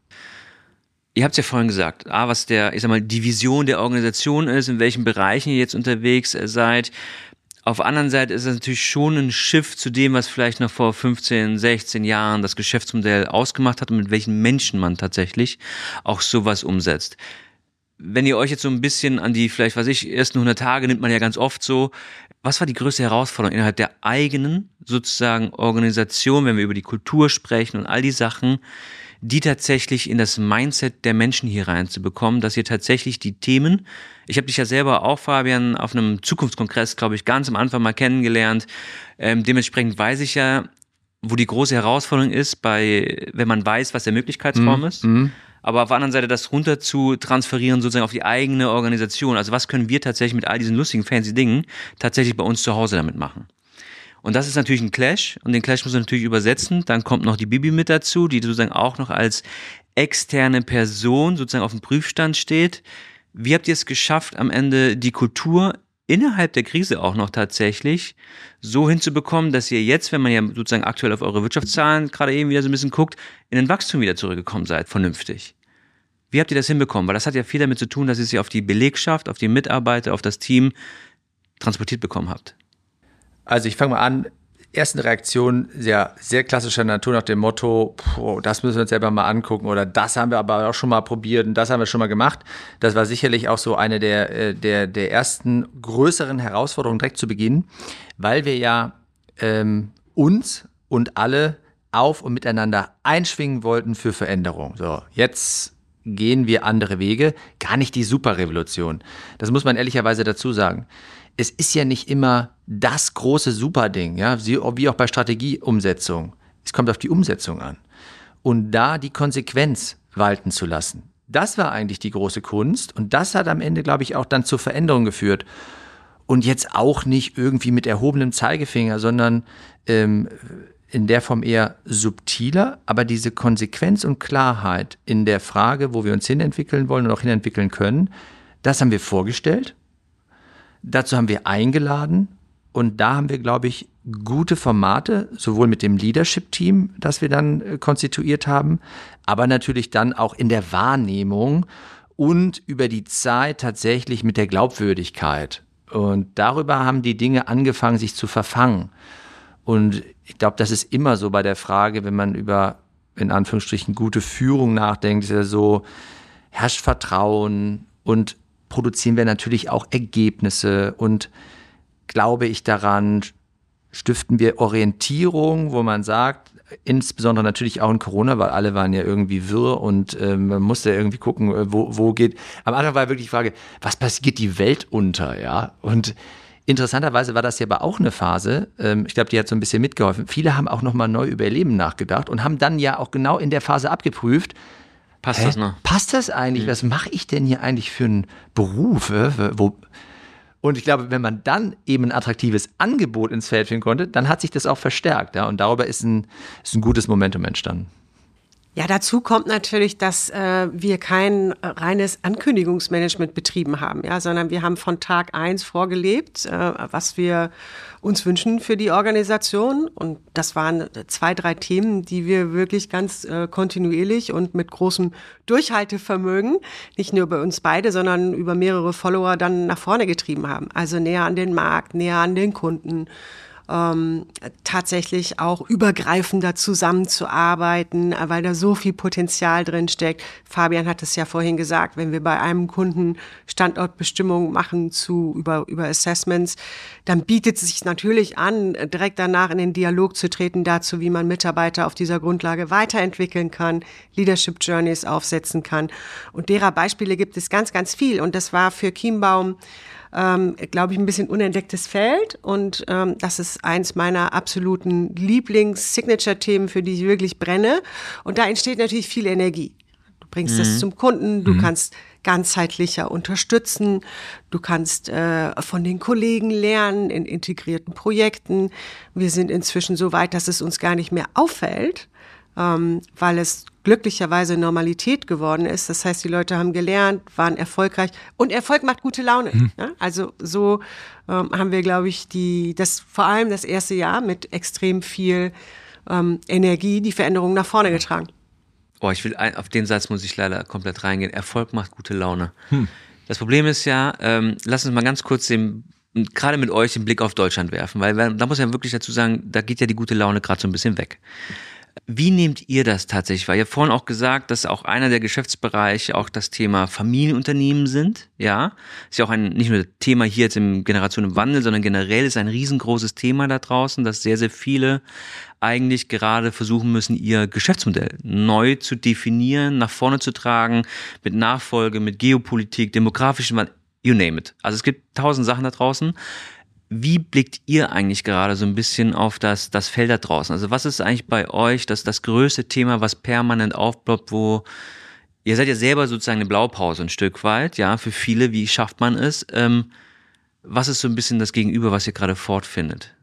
Ihr habt es ja vorhin gesagt, A, was der, ich sag mal, die Vision der Organisation ist, in welchen Bereichen ihr jetzt unterwegs seid. Auf der anderen Seite ist es natürlich schon ein Shift zu dem, was vielleicht noch vor fünfzehn, sechzehn Jahren das Geschäftsmodell ausgemacht hat und mit welchen Menschen man tatsächlich auch sowas umsetzt. Wenn ihr euch jetzt so ein bisschen an die, vielleicht weiß ich, ersten hundert Tage nimmt man ja ganz oft so, was war die größte Herausforderung innerhalb der eigenen sozusagen Organisation, wenn wir über die Kultur sprechen und all die Sachen, die tatsächlich in das Mindset der Menschen hier reinzubekommen, dass ihr tatsächlich die Themen, ich habe dich ja selber auch, Fabian, auf einem Zukunftskongress, glaube ich, ganz am Anfang mal kennengelernt, ähm, dementsprechend weiß ich ja, wo die große Herausforderung ist, bei, wenn man weiß, was der Möglichkeitsraum mhm. ist, mhm. aber auf der anderen Seite das runter zu transferieren sozusagen auf die eigene Organisation, also was können wir tatsächlich mit all diesen lustigen, fancy Dingen tatsächlich bei uns zu Hause damit machen. Und das ist natürlich ein Clash und den Clash muss man natürlich übersetzen. Dann kommt noch die Bibi mit dazu, die sozusagen auch noch als externe Person sozusagen auf dem Prüfstand steht. Wie habt ihr es geschafft, am Ende die Kultur innerhalb der Krise auch noch tatsächlich so hinzubekommen, dass ihr jetzt, wenn man ja sozusagen aktuell auf eure Wirtschaftszahlen gerade eben wieder so ein bisschen guckt, in den Wachstum wieder zurückgekommen seid, vernünftig? Wie habt ihr das hinbekommen? Weil das hat ja viel damit zu tun, dass ihr es ja auf die Belegschaft, auf die Mitarbeiter, auf das Team transportiert bekommen habt. Also ich fange mal an, ersten Reaktion sehr, sehr klassischer Natur nach dem Motto, oh, das müssen wir uns selber mal angucken oder das haben wir aber auch schon mal probiert und das haben wir schon mal gemacht. Das war sicherlich auch so eine der, der, der ersten größeren Herausforderungen direkt zu Beginn, weil wir ja ähm, uns und alle auf und miteinander einschwingen wollten für Veränderung. So, jetzt gehen wir andere Wege, gar nicht die Superrevolution. Das muss man ehrlicherweise dazu sagen. Es ist ja nicht immer das große Superding, ja, wie auch bei Strategieumsetzung. Es kommt auf die Umsetzung an. Und da die Konsequenz walten zu lassen. Das war eigentlich die große Kunst und das hat am Ende, glaube ich, auch dann zur Veränderung geführt. Und jetzt auch nicht irgendwie mit erhobenem Zeigefinger, sondern ähm, in der Form eher subtiler, aber diese Konsequenz und Klarheit in der Frage, wo wir uns hinentwickeln wollen und auch hinentwickeln können, das haben wir vorgestellt. Dazu haben wir eingeladen und da haben wir, glaube ich, gute Formate, sowohl mit dem Leadership-Team, das wir dann äh, konstituiert haben, aber natürlich dann auch in der Wahrnehmung und über die Zeit tatsächlich mit der Glaubwürdigkeit. Und darüber haben die Dinge angefangen, sich zu verfangen. Und ich glaube, das ist immer so bei der Frage, wenn man über, in Anführungsstrichen, gute Führung nachdenkt, ist ja so, herrscht Vertrauen und produzieren wir natürlich auch Ergebnisse und glaube ich daran, stiften wir Orientierung, wo man sagt, insbesondere natürlich auch in Corona, weil alle waren ja irgendwie wirr und äh, man musste irgendwie gucken, wo, wo geht. Am Anfang war wirklich die Frage, was passiert die Welt unter, ja? Und interessanterweise war das ja aber auch eine Phase, ähm, ich glaube, die hat so ein bisschen mitgeholfen. Viele haben auch nochmal neu über ihr Leben nachgedacht und haben dann ja auch genau in der Phase abgeprüft, Passt Hä? das noch? Passt das eigentlich? Mhm. Was mache ich denn hier eigentlich für einen Beruf? Wo? Und ich glaube, wenn man dann eben ein attraktives Angebot ins Feld finden konnte, dann hat sich das auch verstärkt. Ja? Und darüber ist ein, ist ein gutes Momentum entstanden. Ja, dazu kommt natürlich, dass äh, wir kein reines Ankündigungsmanagement betrieben haben, ja, sondern wir haben von Tag eins vorgelebt, äh, was wir uns wünschen für die Organisation. Und das waren zwei, drei Themen, die wir wirklich ganz äh, kontinuierlich und mit großem Durchhaltevermögen, nicht nur bei uns beide, sondern über mehrere Follower dann nach vorne getrieben haben. Also näher an den Markt, näher an den Kunden. Ähm, tatsächlich auch übergreifender zusammenzuarbeiten, weil da so viel Potenzial drin steckt. Fabian hat es ja vorhin gesagt, wenn wir bei einem Kunden Standortbestimmungen machen zu über, über Assessments, dann bietet es sich natürlich an, direkt danach in den Dialog zu treten dazu, wie man Mitarbeiter auf dieser Grundlage weiterentwickeln kann, Leadership Journeys aufsetzen kann. Und derer Beispiele gibt es ganz, ganz viel. Und das war für Kienbaum Ähm, glaube ich, ein bisschen unentdecktes Feld und ähm, das ist eins meiner absoluten Lieblings-Signature-Themen, für die ich wirklich brenne. Und da entsteht natürlich viel Energie. Du bringst es mhm. zum Kunden, du mhm. kannst ganzheitlicher unterstützen, du kannst äh, von den Kollegen lernen in integrierten Projekten. Wir sind inzwischen so weit, dass es uns gar nicht mehr auffällt, ähm, weil es glücklicherweise Normalität geworden ist. Das heißt, die Leute haben gelernt, waren erfolgreich und Erfolg macht gute Laune. Mhm. Ja? Also so ähm, haben wir, glaube ich, die das vor allem das erste Jahr mit extrem viel ähm, Energie die Veränderungen nach vorne getragen. Oh, ich will ein, auf den Satz muss ich leider komplett reingehen. Erfolg macht gute Laune. Hm. Das Problem ist ja, ähm, lass uns mal ganz kurz den gerade mit euch den Blick auf Deutschland werfen, weil da muss ich ja wirklich dazu sagen, da geht ja die gute Laune gerade so ein bisschen weg. Wie nehmt ihr das tatsächlich? Weil ihr vorhin auch gesagt, dass auch einer der Geschäftsbereiche auch das Thema Familienunternehmen sind. Ja, ist ja auch ein nicht nur Thema hier jetzt im Generationenwandel, sondern generell ist ein riesengroßes Thema da draußen, dass sehr, sehr viele eigentlich gerade versuchen müssen, ihr Geschäftsmodell neu zu definieren, nach vorne zu tragen, mit Nachfolge, mit Geopolitik, demografischem Wandel, you name it. Also es gibt tausend Sachen da draußen. Wie blickt ihr eigentlich gerade so ein bisschen auf das, das Feld da draußen? Also was ist eigentlich bei euch das, das größte Thema, was permanent aufploppt, wo ihr seid ja selber sozusagen eine Blaupause ein Stück weit, ja, für viele, wie schafft man es? Ähm, was ist so ein bisschen das Gegenüber, was ihr gerade fortfindet?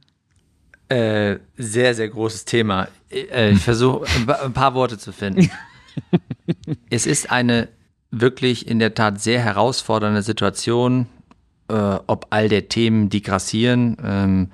Äh, sehr, sehr großes Thema. Äh, ich versuche ein paar Worte zu finden. Es ist eine wirklich in der Tat sehr herausfordernde Situation, Äh, ob all der Themen, die grassieren. Ähm,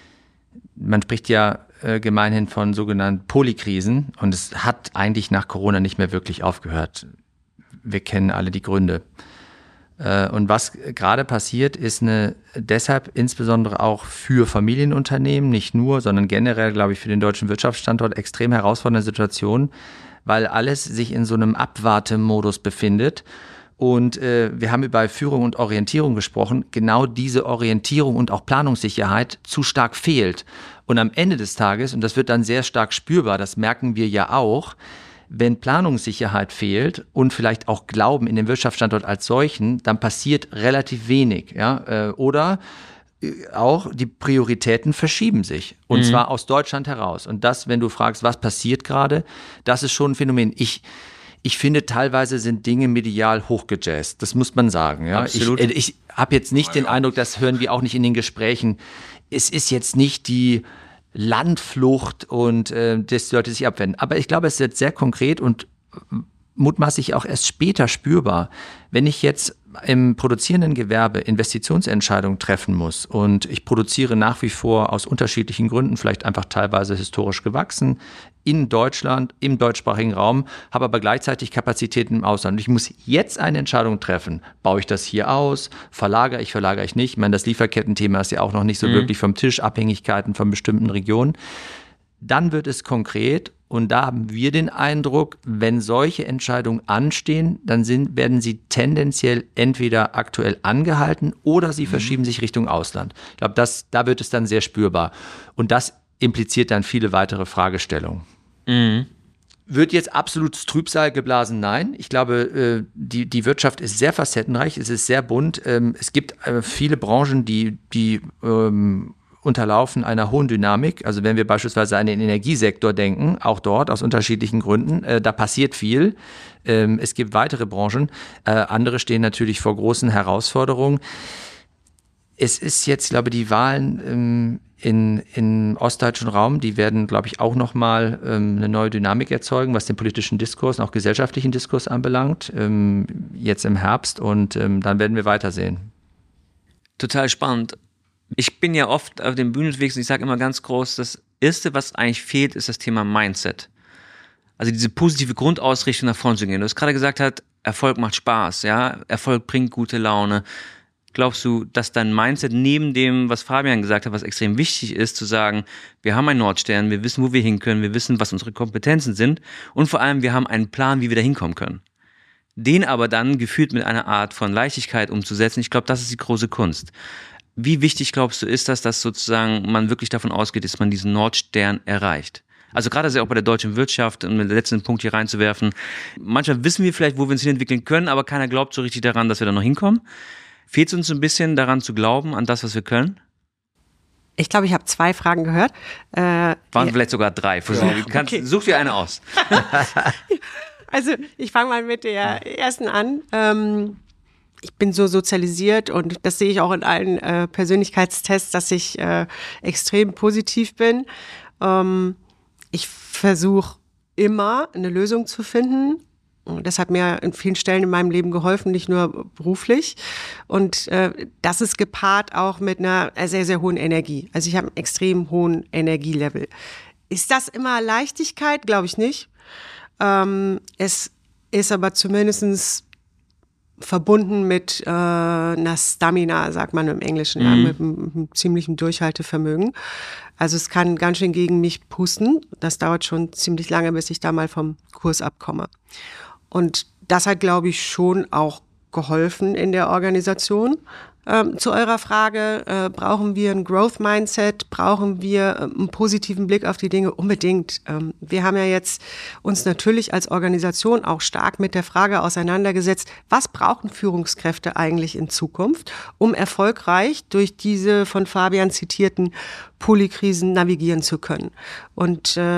man spricht ja äh, gemeinhin von sogenannten Polykrisen und es hat eigentlich nach Corona nicht mehr wirklich aufgehört. Wir kennen alle die Gründe. Äh, und was gerade passiert, ist eine deshalb insbesondere auch für Familienunternehmen, nicht nur, sondern generell, glaube ich, für den deutschen Wirtschaftsstandort extrem herausfordernde Situation, weil alles sich in so einem Abwartemodus befindet. Und äh, wir haben über Führung und Orientierung gesprochen. Genau diese Orientierung und auch Planungssicherheit zu stark fehlt. Und am Ende des Tages, und das wird dann sehr stark spürbar, das merken wir ja auch, wenn Planungssicherheit fehlt und vielleicht auch Glauben in den Wirtschaftsstandort als solchen, dann passiert relativ wenig. Ja? Äh, oder auch die Prioritäten verschieben sich. Und mhm. zwar aus Deutschland heraus. Und das, wenn du fragst, was passiert gerade, das ist schon ein Phänomen. Ich Ich finde, teilweise sind Dinge medial hochgejazzt. Das muss man sagen. Ja? Absolut. Ich, ich habe jetzt nicht den Eindruck, das hören wir auch nicht in den Gesprächen. Es ist jetzt nicht die Landflucht und äh, dass die Leute sich abwenden. Aber ich glaube, es wird sehr konkret und mutmaßlich auch erst später spürbar. Wenn ich jetzt im produzierenden Gewerbe Investitionsentscheidungen treffen muss und ich produziere nach wie vor aus unterschiedlichen Gründen, vielleicht einfach teilweise historisch gewachsen, in Deutschland, im deutschsprachigen Raum, habe aber gleichzeitig Kapazitäten im Ausland. Und ich muss jetzt eine Entscheidung treffen. Baue ich das hier aus? Verlagere ich, verlagere ich nicht? Ich meine, das Lieferkettenthema ist ja auch noch nicht so mhm. wirklich vom Tisch, Abhängigkeiten von bestimmten Regionen. Dann wird es konkret und da haben wir den Eindruck, wenn solche Entscheidungen anstehen, dann sind, werden sie tendenziell entweder aktuell angehalten oder sie mhm. verschieben sich Richtung Ausland. Ich glaube, das, da wird es dann sehr spürbar. Und das impliziert dann viele weitere Fragestellungen. Mhm. Wird jetzt absolutes Trübsal geblasen? Nein. Ich glaube, die, die Wirtschaft ist sehr facettenreich, es ist sehr bunt. Es gibt viele Branchen, die, die ähm, unterlaufen einer hohen Dynamik. Also wenn wir beispielsweise an den Energiesektor denken, auch dort aus unterschiedlichen Gründen, äh, da passiert viel. Ähm, es gibt weitere Branchen. Äh, andere stehen natürlich vor großen Herausforderungen. es ist jetzt, glaube ich, die Wahlen ähm, in, im ostdeutschen Raum, die werden, glaube ich, auch nochmal ähm, eine neue Dynamik erzeugen, was den politischen Diskurs und auch gesellschaftlichen Diskurs anbelangt, ähm, jetzt im Herbst und ähm, dann werden wir weitersehen. Total spannend. Ich bin ja oft auf den Bühnen unterwegs und ich sage immer ganz groß, das Erste, was eigentlich fehlt, ist das Thema Mindset. Also diese positive Grundausrichtung nach vorne zu gehen. Du hast gerade gesagt, hat, Erfolg macht Spaß, ja, Erfolg bringt gute Laune. Glaubst du, dass dein Mindset neben dem, was Fabian gesagt hat, was extrem wichtig ist, zu sagen, wir haben einen Nordstern, wir wissen, wo wir hin können, wir wissen, was unsere Kompetenzen sind und vor allem, wir haben einen Plan, wie wir da hinkommen können. Den aber dann gefühlt mit einer Art von Leichtigkeit umzusetzen, ich glaube, das ist die große Kunst. Wie wichtig, glaubst du, ist das, dass sozusagen man wirklich davon ausgeht, dass man diesen Nordstern erreicht? Also gerade sehr auch bei der deutschen Wirtschaft, um den letzten Punkt hier reinzuwerfen. Manchmal wissen wir vielleicht, wo wir uns hinentwickeln können, aber keiner glaubt so richtig daran, dass wir da noch hinkommen. Fehlt es uns ein bisschen daran zu glauben, an das, was wir können? Ich glaube, ich habe zwei Fragen gehört. Äh, Waren ja. vielleicht sogar drei. Ja. Du kannst, okay. Such dir eine aus. Also ich fange mal mit der ersten an. Ähm, ich bin so sozialisiert und das sehe ich auch in allen äh, Persönlichkeitstests, dass ich äh, extrem positiv bin. Ähm, ich versuche immer eine Lösung zu finden. Und das hat mir an vielen Stellen in meinem Leben geholfen, nicht nur beruflich. Und äh, das ist gepaart auch mit einer sehr, sehr hohen Energie. Also ich habe einen extrem hohen Energielevel. Ist das immer Leichtigkeit? Glaube ich nicht. Ähm, es ist aber zumindest verbunden mit äh, einer Stamina, sagt man im Englischen, mhm. ja, mit einem, einem ziemlichen Durchhaltevermögen. Also es kann ganz schön gegen mich pusten. Das dauert schon ziemlich lange, bis ich da mal vom Kurs abkomme. Und das hat, glaube ich, schon auch geholfen in der Organisation. Ähm, zu eurer Frage, äh, brauchen wir ein Growth-Mindset, brauchen wir äh, einen positiven Blick auf die Dinge? Unbedingt. Ähm, wir haben ja jetzt uns natürlich als Organisation auch stark mit der Frage auseinandergesetzt, was brauchen Führungskräfte eigentlich in Zukunft, um erfolgreich durch diese von Fabian zitierten Polykrisen navigieren zu können. Und äh,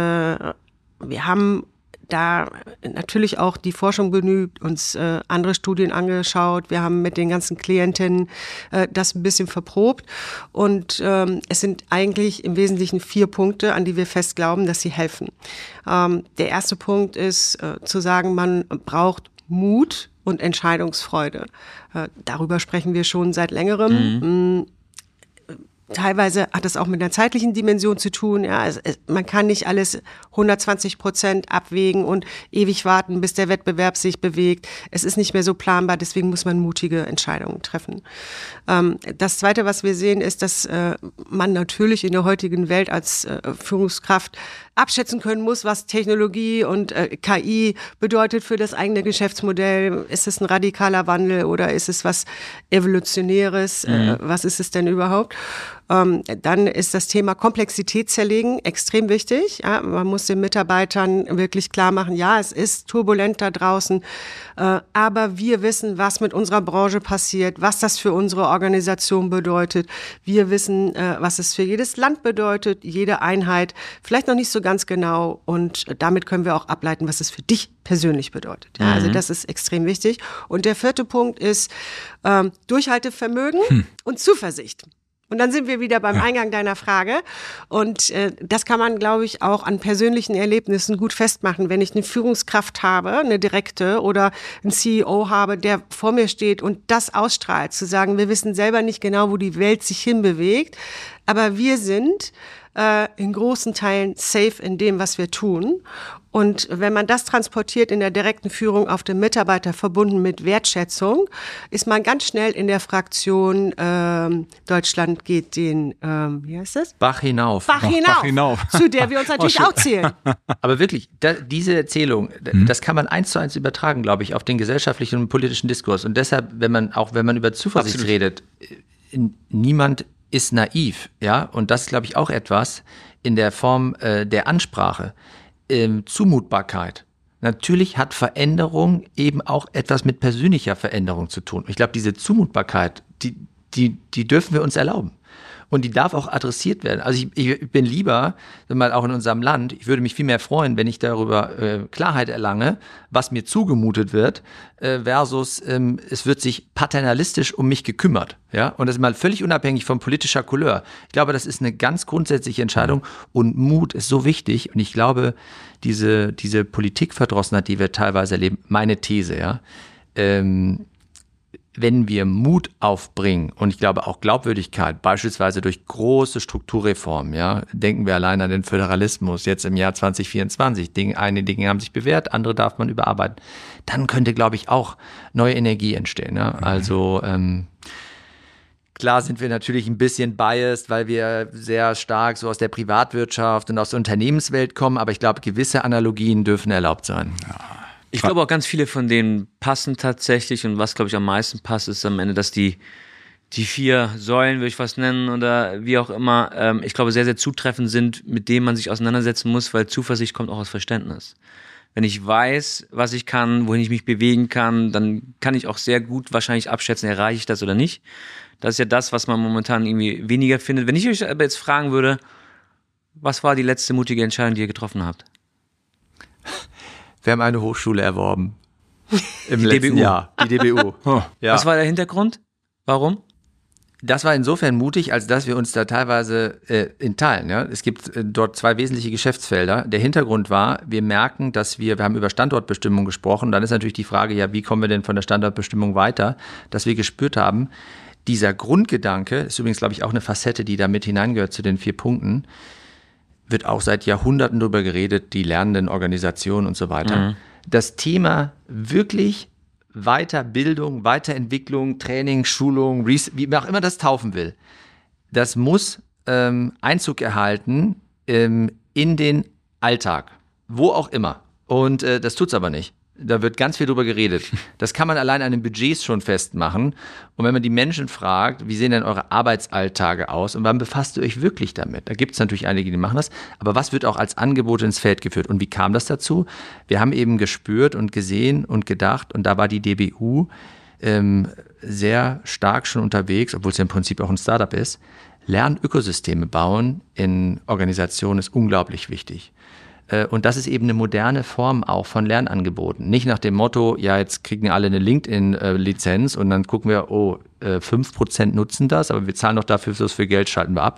wir haben da natürlich auch die Forschung genügt, uns äh, andere Studien angeschaut. Wir haben mit den ganzen Klientinnen äh, das ein bisschen verprobt. Und ähm, es sind eigentlich im Wesentlichen vier Punkte, an die wir fest glauben, dass sie helfen. Ähm, der erste Punkt ist äh, zu sagen, man braucht Mut und Entscheidungsfreude. Äh, darüber sprechen wir schon seit längerem. Mhm. Teilweise hat es auch mit einer zeitlichen Dimension zu tun. Ja, es, es, man kann nicht alles hundertzwanzig Prozent abwägen und ewig warten, bis der Wettbewerb sich bewegt. Es ist nicht mehr so planbar, deswegen muss man mutige Entscheidungen treffen. Ähm, das Zweite, was wir sehen, ist, dass äh, man natürlich in der heutigen Welt als äh, Führungskraft abschätzen können muss, was Technologie und äh, K I bedeutet für das eigene Geschäftsmodell. Ist es ein radikaler Wandel oder ist es was Evolutionäres? Mhm. Äh, was ist es denn überhaupt? Ähm, dann ist das Thema Komplexität zerlegen extrem wichtig. Ja, man muss den Mitarbeitern wirklich klar machen, ja, es ist turbulent da draußen, äh, aber wir wissen, was mit unserer Branche passiert, was das für unsere Organisation bedeutet. Wir wissen, äh, was es für jedes Land bedeutet, jede Einheit, vielleicht noch nicht so ganz genau, und damit können wir auch ableiten, was es für dich persönlich bedeutet. Ja, mhm. Also das ist extrem wichtig. Und der vierte Punkt ist ähm, Durchhaltevermögen hm. und Zuversicht. Und dann sind wir wieder beim Eingang deiner Frage. Und äh, das kann man, glaube ich, auch an persönlichen Erlebnissen gut festmachen. Wenn ich eine Führungskraft habe, eine direkte, oder einen C E O habe, der vor mir steht und das ausstrahlt, zu sagen, wir wissen selber nicht genau, wo die Welt sich hinbewegt, aber wir sind äh, in großen Teilen safe in dem, was wir tun. Und wenn man das transportiert in der direkten Führung auf den Mitarbeiter, verbunden mit Wertschätzung, ist man ganz schnell in der Fraktion, ähm, Deutschland geht den, ähm, wie heißt das? Bach hinauf. Bach hinauf, Bach hinauf. Zu der wir uns natürlich oh, auch zählen. Aber wirklich, da, diese Erzählung, mhm. das kann man eins zu eins übertragen, glaube ich, auf den gesellschaftlichen und politischen Diskurs. Und deshalb, wenn man, auch wenn man über Zuversicht Absolut. redet, niemand ist naiv, ja, und das ist, glaube ich, auch etwas in der Form äh, der Ansprache. Ähm, Zumutbarkeit. Natürlich hat Veränderung eben auch etwas mit persönlicher Veränderung zu tun. Ich glaube, diese Zumutbarkeit, die, die, die dürfen wir uns erlauben. Und die darf auch adressiert werden. Also ich, ich bin lieber, mal auch in unserem Land, ich würde mich viel mehr freuen, wenn ich darüber äh, Klarheit erlange, was mir zugemutet wird, äh, versus ähm, es wird sich paternalistisch um mich gekümmert. Ja? Und das ist mal völlig unabhängig von politischer Couleur. Ich glaube, das ist eine ganz grundsätzliche Entscheidung und Mut ist so wichtig. Und ich glaube, diese, diese Politikverdrossenheit, die wir teilweise erleben, meine These, ja, ähm, wenn wir Mut aufbringen und ich glaube auch Glaubwürdigkeit, beispielsweise durch große Strukturreformen, ja, denken wir allein an den Föderalismus jetzt im Jahr zwanzig vierundzwanzig, Dinge, einige Dinge haben sich bewährt, andere darf man überarbeiten, dann könnte, glaube ich, auch neue Energie entstehen. Ja? Also ähm, klar sind wir natürlich ein bisschen biased, weil wir sehr stark so aus der Privatwirtschaft und aus der Unternehmenswelt kommen, aber ich glaube, gewisse Analogien dürfen erlaubt sein. Ja. Ich glaube auch ganz viele von denen passen tatsächlich und was, glaube ich, am meisten passt, ist am Ende, dass die, die vier Säulen, würde ich was nennen oder wie auch immer, ähm, ich glaube, sehr, sehr zutreffend sind, mit denen man sich auseinandersetzen muss, weil Zuversicht kommt auch aus Verständnis. Wenn ich weiß, was ich kann, wohin ich mich bewegen kann, dann kann ich auch sehr gut wahrscheinlich abschätzen, erreiche ich das oder nicht. Das ist ja das, was man momentan irgendwie weniger findet. Wenn ich euch aber jetzt fragen würde, was war die letzte mutige Entscheidung, die ihr getroffen habt? Wir haben eine Hochschule erworben. Im Die letzten D B U. Jahr. Die D B U. Oh. Ja. Was war der Hintergrund? Warum? Das war insofern mutig, als dass wir uns da teilweise äh, in Teilen, ja, es gibt äh, dort zwei wesentliche Geschäftsfelder. Der Hintergrund war, wir merken, dass wir, wir haben über Standortbestimmung gesprochen, dann ist natürlich die Frage, ja, wie kommen wir denn von der Standortbestimmung weiter, dass wir gespürt haben, dieser Grundgedanke, ist übrigens, glaube ich, auch eine Facette, die da mit hineingehört zu den vier Punkten, wird auch seit Jahrhunderten darüber geredet, die lernenden Organisationen und so weiter. Mhm. Das Thema wirklich Weiterbildung, Weiterentwicklung, Training, Schulung, wie auch immer das taufen will, das muss ähm, Einzug erhalten ähm, in den Alltag, wo auch immer. Und äh, das tut's aber nicht. Da wird ganz viel drüber geredet. Das kann man allein an den Budgets schon festmachen. Und wenn man die Menschen fragt, wie sehen denn eure Arbeitsalltage aus und wann befasst ihr euch wirklich damit? Da gibt es natürlich einige, die machen das. Aber was wird auch als Angebot ins Feld geführt? Und wie kam das dazu? Wir haben eben gespürt und gesehen und gedacht, und da war die D B U ähm, sehr stark schon unterwegs, obwohl es ja im Prinzip auch ein Startup ist. Lernökosysteme bauen in Organisationen ist unglaublich wichtig. Und das ist eben eine moderne Form auch von Lernangeboten. Nicht nach dem Motto, ja, jetzt kriegen alle eine LinkedIn-Lizenz und dann gucken wir, oh, fünf Prozent nutzen das, aber wir zahlen doch dafür so viel Geld, schalten wir ab.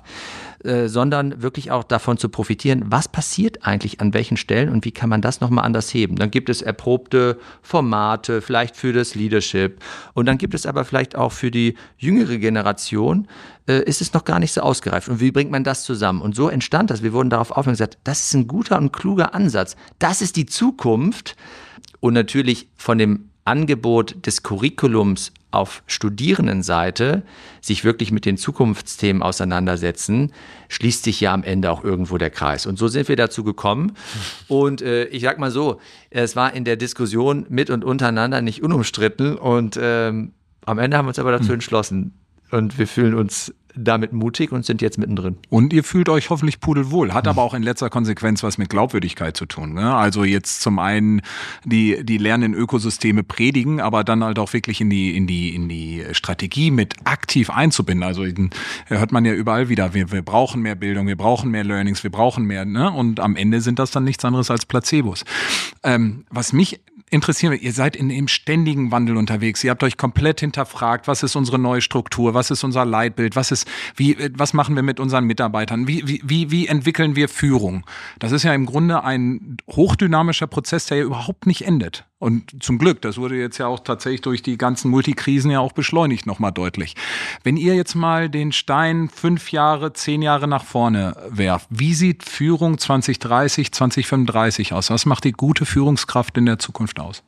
Sondern wirklich auch davon zu profitieren, was passiert eigentlich an welchen Stellen und wie kann man das nochmal anders heben. Dann gibt es erprobte Formate, vielleicht für das Leadership und dann gibt es aber vielleicht auch für die jüngere Generation, äh, ist es noch gar nicht so ausgereift. Und wie bringt man das zusammen? Und so entstand das. Wir wurden darauf aufmerksam gesagt, das ist ein guter und kluger Ansatz. Das ist die Zukunft. Und natürlich von dem Angebot des Curriculums auf Studierendenseite sich wirklich mit den Zukunftsthemen auseinandersetzen, schließt sich ja am Ende auch irgendwo der Kreis. Und so sind wir dazu gekommen. Und äh, ich sag mal so, es war in der Diskussion mit und untereinander nicht unumstritten. Und ähm, am Ende haben wir uns aber dazu entschlossen. Und wir fühlen uns damit mutig und sind jetzt mittendrin. Und ihr fühlt euch hoffentlich pudelwohl. Hat aber auch in letzter Konsequenz was mit Glaubwürdigkeit zu tun. Ne? Also jetzt zum einen die, die lernenden Ökosysteme predigen, aber dann halt auch wirklich in die, in die, in die Strategie mit aktiv einzubinden. Also hört man ja überall wieder, wir, wir brauchen mehr Bildung, wir brauchen mehr Learnings, wir brauchen mehr, ne? Und am Ende sind das dann nichts anderes als Placebos. Ähm, was mich interessieren wir, ihr seid in dem ständigen Wandel unterwegs. Ihr habt euch komplett hinterfragt, was ist unsere neue Struktur, was ist unser Leitbild, was ist, wie, was machen wir mit unseren Mitarbeitern, wie, wie, wie, wie entwickeln wir Führung? Das ist ja im Grunde ein hochdynamischer Prozess, der ja überhaupt nicht endet. Und zum Glück, das wurde jetzt ja auch tatsächlich durch die ganzen Multikrisen ja auch beschleunigt nochmal deutlich. Wenn ihr jetzt mal den Stein fünf Jahre, zehn Jahre nach vorne werft, wie sieht Führung zwanzig dreißig, zwanzig fünfunddreißig aus? Was macht die gute Führungskraft in der Zukunft aus?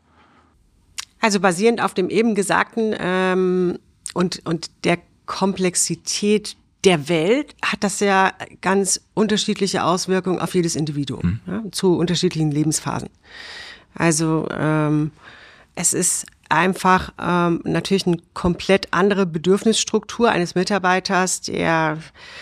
Also basierend auf dem eben Gesagten ähm, und, und der Komplexität der Welt hat das ja ganz unterschiedliche Auswirkungen auf jedes Individuum, mhm. ja, zu unterschiedlichen Lebensphasen. Also ähm, es ist einfach ähm, natürlich eine komplett andere Bedürfnisstruktur eines Mitarbeiters, der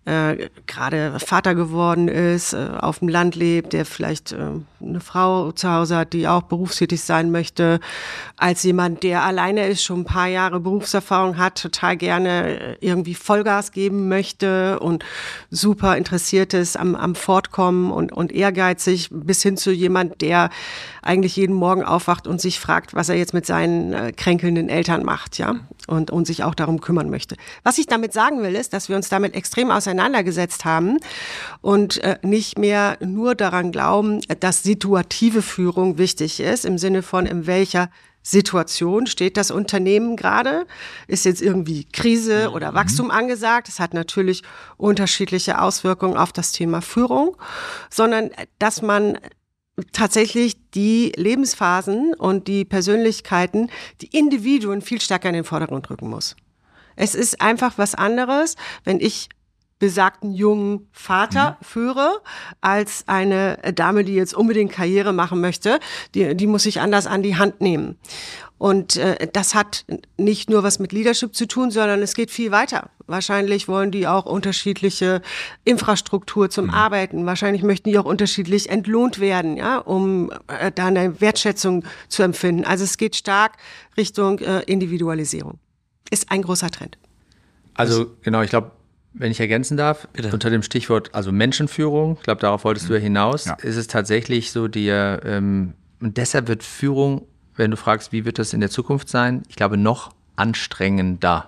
äh, gerade Vater geworden ist, äh, auf dem Land lebt, der vielleicht äh, eine Frau zu Hause hat, die auch berufstätig sein möchte, als jemand, der alleine ist, schon ein paar Jahre Berufserfahrung hat, total gerne irgendwie Vollgas geben möchte und super interessiert ist am, am Fortkommen und, und ehrgeizig, bis hin zu jemand, der eigentlich jeden Morgen aufwacht und sich fragt, was er jetzt mit seinen äh, kränkelnden Eltern macht, ja, und, und sich auch darum kümmern möchte. Was ich damit sagen will, ist, dass wir uns damit extrem auseinandergesetzt haben und äh, nicht mehr nur daran glauben, dass situative Führung wichtig ist, im Sinne von, in welcher Situation steht das Unternehmen gerade? Ist jetzt irgendwie Krise oder Wachstum angesagt? Das hat natürlich unterschiedliche Auswirkungen auf das Thema Führung, sondern dass man tatsächlich die Lebensphasen und die Persönlichkeiten, die Individuen viel stärker in den Vordergrund rücken muss. Es ist einfach was anderes, wenn ich besagten jungen Vater mhm. führe, als eine Dame, die jetzt unbedingt Karriere machen möchte. Die, die muss ich anders an die Hand nehmen. Und äh, das hat nicht nur was mit Leadership zu tun, sondern es geht viel weiter. Wahrscheinlich wollen die auch unterschiedliche Infrastruktur zum mhm. Arbeiten. Wahrscheinlich möchten die auch unterschiedlich entlohnt werden, ja, um äh, da eine Wertschätzung zu empfinden. Also es geht stark Richtung äh, Individualisierung. Ist ein großer Trend. Also genau, ich glaube, wenn ich ergänzen darf, Bitte. Unter dem Stichwort also Menschenführung, ich glaube, darauf wolltest du ja hinaus, ja. ist es tatsächlich so, die, ähm, und deshalb wird Führung, wenn du fragst, wie wird das in der Zukunft sein, ich glaube, noch anstrengender.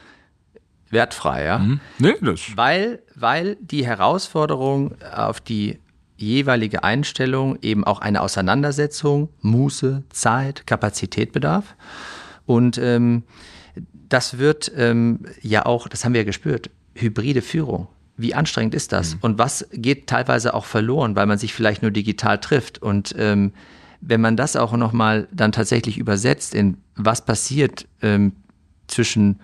Wertfrei, ja? Mhm. Nee, das. Weil, weil die Herausforderung auf die jeweilige Einstellung eben auch eine Auseinandersetzung, Muße, Zeit, Kapazität bedarf. Und ähm, das wird ähm, ja auch, das haben wir ja gespürt, hybride Führung. Wie anstrengend ist das? Mhm. Und was geht teilweise auch verloren, weil man sich vielleicht nur digital trifft? Und ähm, wenn man das auch nochmal dann tatsächlich übersetzt in was passiert ähm, zwischen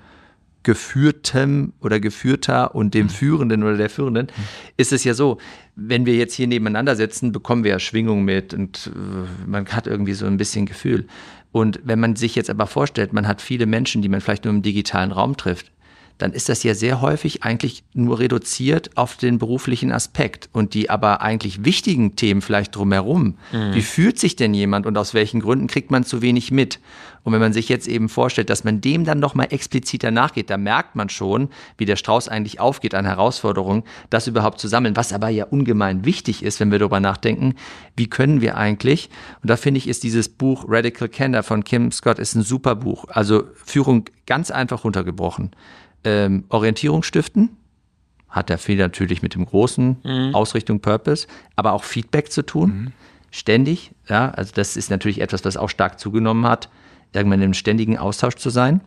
Geführtem oder Geführter und dem Führenden oder der Führenden, mhm. ist es ja so, wenn wir jetzt hier nebeneinander sitzen, bekommen wir ja Schwingung mit und äh, man hat irgendwie so ein bisschen Gefühl. Und wenn man sich jetzt aber vorstellt, man hat viele Menschen, die man vielleicht nur im digitalen Raum trifft, dann ist das ja sehr häufig eigentlich nur reduziert auf den beruflichen Aspekt und die aber eigentlich wichtigen Themen vielleicht drumherum. Mhm. Wie fühlt sich denn jemand und aus welchen Gründen kriegt man zu wenig mit? Und wenn man sich jetzt eben vorstellt, dass man dem dann nochmal expliziter nachgeht, da merkt man schon, wie der Strauß eigentlich aufgeht an Herausforderungen, das überhaupt zu sammeln, was aber ja ungemein wichtig ist, wenn wir darüber nachdenken, wie können wir eigentlich, und da finde ich, ist dieses Buch Radical Candor von Kim Scott ist ein super Buch, also Führung ganz einfach runtergebrochen. Ähm, Orientierung stiften, hat ja viel natürlich mit dem großen mhm. Ausrichtung, Purpose, aber auch Feedback zu tun, mhm. ständig, ja, also das ist natürlich etwas, was auch stark zugenommen hat, irgendwann im ständigen Austausch zu sein,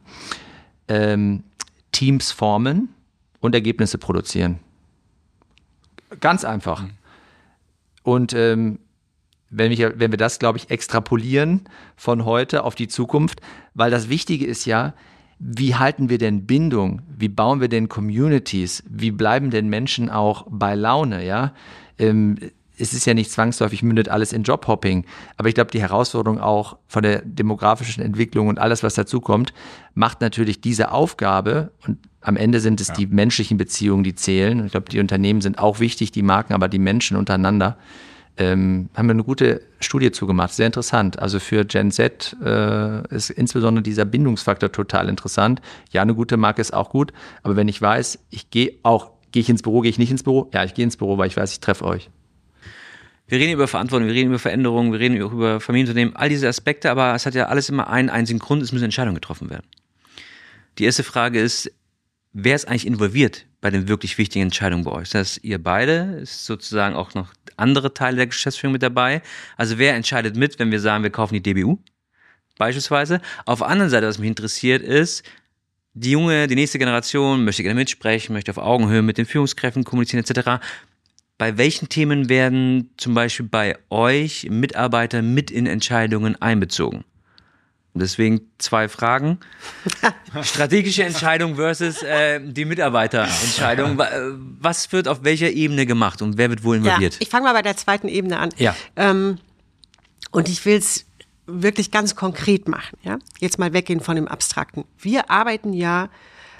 ähm, Teams formen und Ergebnisse produzieren. Ganz einfach. Mhm. Und ähm, wenn wir, wenn wir das, glaube ich, extrapolieren von heute auf die Zukunft, weil das Wichtige ist ja, wie halten wir denn Bindung? Wie bauen wir denn Communities? Wie bleiben denn Menschen auch bei Laune? Ja, ähm, es ist ja nicht zwangsläufig, mündet alles in Jobhopping. Aber ich glaube, die Herausforderung auch von der demografischen Entwicklung und alles, was dazu kommt, macht natürlich diese Aufgabe, und am Ende sind es ja. die menschlichen Beziehungen, die zählen. Ich glaube, die Unternehmen sind auch wichtig, die Marken, aber die Menschen untereinander. Ähm, haben wir eine gute Studie zugemacht, sehr interessant. Also für Gen Z äh, ist insbesondere dieser Bindungsfaktor total interessant. Ja, eine gute Marke ist auch gut, aber wenn ich weiß, ich gehe auch, gehe ich ins Büro, gehe ich nicht ins Büro? Ja, ich gehe ins Büro, weil ich weiß, ich treffe euch. Wir reden über Verantwortung, wir reden über Veränderungen, wir reden auch über Familienunternehmen, all diese Aspekte, aber es hat ja alles immer einen einzigen Grund, es müssen Entscheidungen getroffen werden. Die erste Frage ist, wer ist eigentlich involviert bei den wirklich wichtigen Entscheidungen bei euch? Das heißt, ihr beide, ist sozusagen auch noch andere Teile der Geschäftsführung mit dabei. Also wer entscheidet mit, wenn wir sagen, wir kaufen die D B U beispielsweise? Auf der anderen Seite, was mich interessiert ist, die junge, die nächste Generation möchte gerne mitsprechen, möchte auf Augenhöhe mit den Führungskräften kommunizieren et cetera. Bei welchen Themen werden zum Beispiel bei euch Mitarbeiter mit in Entscheidungen einbezogen? Deswegen zwei Fragen. Strategische Entscheidung versus äh, die Mitarbeiterentscheidung. Was wird auf welcher Ebene gemacht und wer wird wohl involviert? Ja, ich fange mal bei der zweiten Ebene an. Ja. Ähm, und ich will es wirklich ganz konkret machen. Ja? Jetzt mal weggehen von dem Abstrakten. Wir arbeiten ja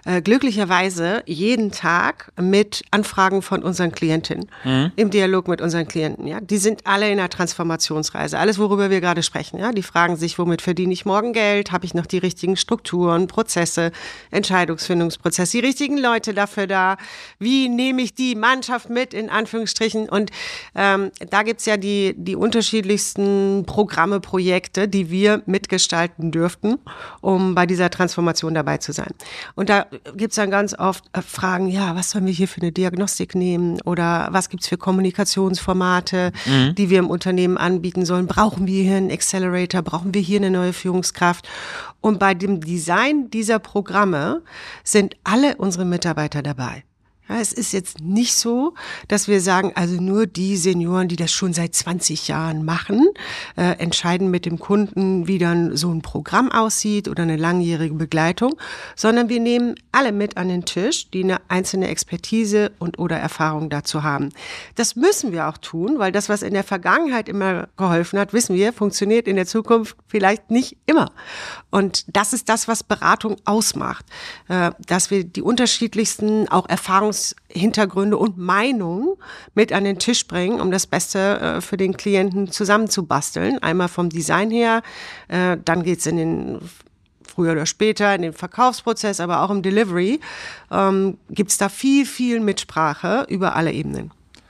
äh, glücklicherweise jeden Tag mit Anfragen von unseren Klientinnen, mhm. im Dialog mit unseren Klienten. Ja, die sind alle in einer Transformationsreise. Alles, worüber wir gerade sprechen. Ja, die fragen sich, womit verdiene ich morgen Geld? Habe ich noch die richtigen Strukturen, Prozesse, Entscheidungsfindungsprozesse, die richtigen Leute dafür da? Wie nehme ich die Mannschaft mit, in Anführungsstrichen? Und ähm, da gibt's ja die, die unterschiedlichsten Programme, Projekte, die wir mitgestalten dürften, um bei dieser Transformation dabei zu sein. Und da gibt's dann ganz oft äh, Fragen, ja, was sollen wir hier für eine Diagnostik nehmen? Oder was gibt's für Kommunikationsformate, mhm. die wir im Unternehmen anbieten sollen? Brauchen wir hier einen Accelerator? Brauchen wir hier eine neue Führungskraft? Und bei dem Design dieser Programme sind alle unsere Mitarbeiter dabei. Ja, es ist jetzt nicht so, dass wir sagen, also nur die Senioren, die das schon seit zwanzig Jahren machen, äh, entscheiden mit dem Kunden, wie dann so ein Programm aussieht oder eine langjährige Begleitung, sondern wir nehmen alle mit an den Tisch, die eine einzelne Expertise und oder Erfahrung dazu haben. Das müssen wir auch tun, weil das, was in der Vergangenheit immer geholfen hat, wissen wir, funktioniert in der Zukunft vielleicht nicht immer. Und das ist das, was Beratung ausmacht, äh, dass wir die unterschiedlichsten auch Erfahrungs Hintergründe und Meinungen mit an den Tisch bringen, um das Beste äh, für den Klienten zusammenzubasteln. Einmal vom Design her, äh, dann geht's in den früher oder später in den Verkaufsprozess, aber auch im Delivery ähm, gibt's da viel, viel Mitsprache über alle Ebenen.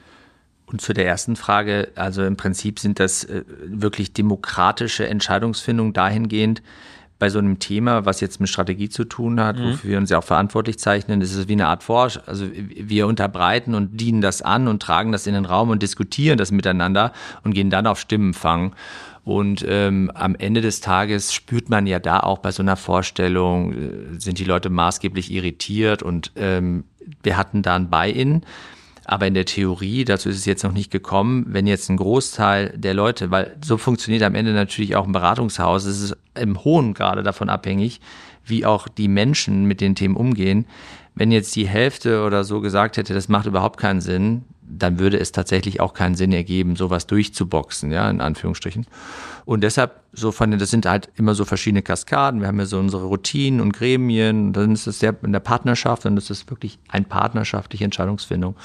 Und zu der ersten Frage, also im Prinzip sind das äh, wirklich demokratische Entscheidungsfindungen dahingehend, bei so einem Thema, was jetzt mit Strategie zu tun hat, mhm. wofür wir uns ja auch verantwortlich zeichnen, ist es wie eine Art Forsch. Also wir unterbreiten und dienen das an und tragen das in den Raum und diskutieren das miteinander und gehen dann auf Stimmenfang. Und ähm, am Ende des Tages spürt man ja da auch bei so einer Vorstellung, äh, sind die Leute maßgeblich irritiert und ähm, wir hatten da ein Buy-in. Aber in der Theorie, dazu ist es jetzt noch nicht gekommen, wenn jetzt ein Großteil der Leute, weil so funktioniert am Ende natürlich auch ein Beratungshaus, es ist im hohen Grade davon abhängig, wie auch die Menschen mit den Themen umgehen. Wenn jetzt die Hälfte oder so gesagt hätte, das macht überhaupt keinen Sinn, dann würde es tatsächlich auch keinen Sinn ergeben, sowas durchzuboxen, ja, in Anführungsstrichen. Und deshalb, so von, das sind halt immer so verschiedene Kaskaden. Wir haben ja so unsere Routinen und Gremien. Dann ist es ja in der Partnerschaft, dann ist es wirklich eine partnerschaftliche Entscheidungsfindung.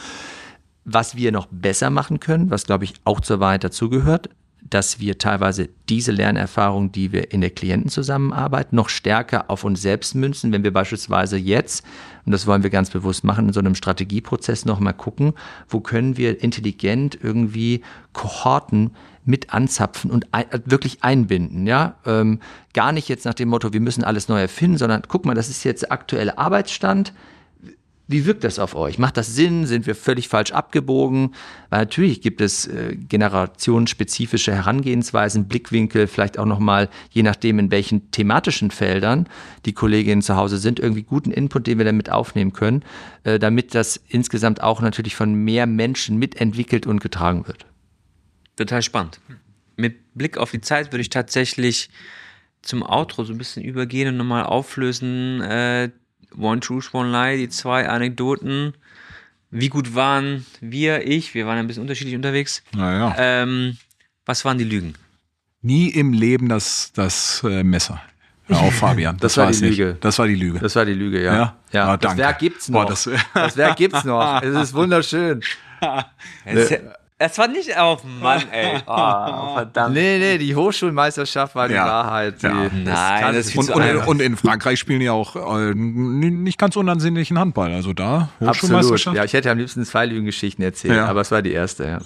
Was wir noch besser machen können, was glaube ich auch zur Wahrheit dazugehört, dass wir teilweise diese Lernerfahrung, die wir in der Klientenzusammenarbeit, noch stärker auf uns selbst münzen, wenn wir beispielsweise jetzt, und das wollen wir ganz bewusst machen, in so einem Strategieprozess noch mal gucken, wo können wir intelligent irgendwie Kohorten mit anzapfen und ein, wirklich einbinden, ja, ähm, gar nicht jetzt nach dem Motto, wir müssen alles neu erfinden, sondern guck mal, das ist jetzt der aktuelle Arbeitsstand. Wie wirkt das auf euch? Macht das Sinn? Sind wir völlig falsch abgebogen? Weil natürlich gibt es äh, generationsspezifische Herangehensweisen, Blickwinkel, vielleicht auch nochmal, je nachdem in welchen thematischen Feldern die Kolleginnen zu Hause sind, irgendwie guten Input, den wir damit aufnehmen können, äh, damit das insgesamt auch natürlich von mehr Menschen mitentwickelt und getragen wird. Total spannend. Mit Blick auf die Zeit würde ich tatsächlich zum Outro so ein bisschen übergehen und nochmal auflösen, äh, One Truth, One Lie, die zwei Anekdoten. Wie gut waren wir, ich, wir waren ein bisschen unterschiedlich unterwegs. Naja. Ähm, was waren die Lügen? Nie im Leben das, das äh, Messer. Hör auf, Fabian. Das, das war war die Lüge. Nicht. Das war die Lüge. Das war die Lüge, ja. Ja, ja. Ah, das danke. Werk gibt's noch. Boah, das, das Werk gibt's noch. Es ist wunderschön. Es, es war nicht auf Mann, ey. Oh, verdammt. Nee, nee, die Hochschulmeisterschaft war die Ja. Wahrheit. Die, Ja. das Nein, kann- das ist viel und, zu und, einfach. und in Frankreich spielen die auch äh, nicht ganz unansehnlichen Handball. Also da, Absolut. Hochschulmeisterschaft. Ja, ich hätte am liebsten zwei Lügengeschichten erzählt, Ja. aber es war die erste, ja.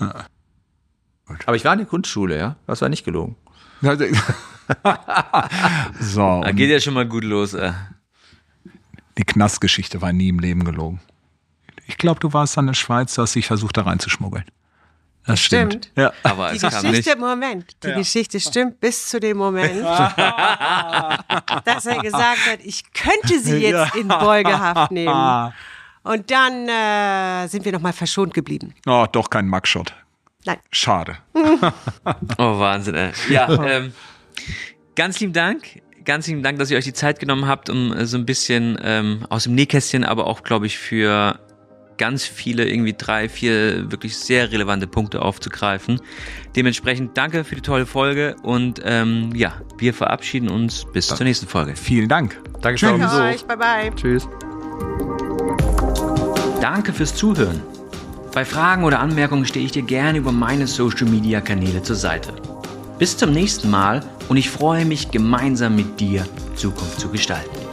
Aber ich war in der Grundschule, ja. Das war nicht gelogen. So, Da und geht ja schon mal gut los. Äh. die Knastgeschichte war nie im Leben gelogen. Ich glaube, du warst dann in der Schweiz, hast dich versucht, da reinzuschmuggeln. Das stimmt. Stimmt. Ja. Aber Die es kam Geschichte, nicht. Moment, die Ja. Geschichte stimmt bis zu dem Moment, dass er gesagt hat, ich könnte sie jetzt in Beugehaft nehmen. Und dann äh, sind wir nochmal verschont geblieben. Oh, doch kein Mugshot. Nein. Schade. Oh, Wahnsinn, ey. Ja, ähm, ganz lieben Dank. Ganz lieben Dank, dass ihr euch die Zeit genommen habt, um äh, so ein bisschen ähm, aus dem Nähkästchen, aber auch, glaube ich, für ganz viele, irgendwie drei, vier wirklich sehr relevante Punkte aufzugreifen. Dementsprechend danke für die tolle Folge und ähm, ja, wir verabschieden uns bis zur nächsten Folge. Vielen Dank. Danke für euren Danke Besuch. euch, bye bye. Tschüss. Danke fürs Zuhören. Bei Fragen oder Anmerkungen stehe ich dir gerne über meine Social-Media-Kanäle zur Seite. Bis zum nächsten Mal und ich freue mich, gemeinsam mit dir Zukunft zu gestalten.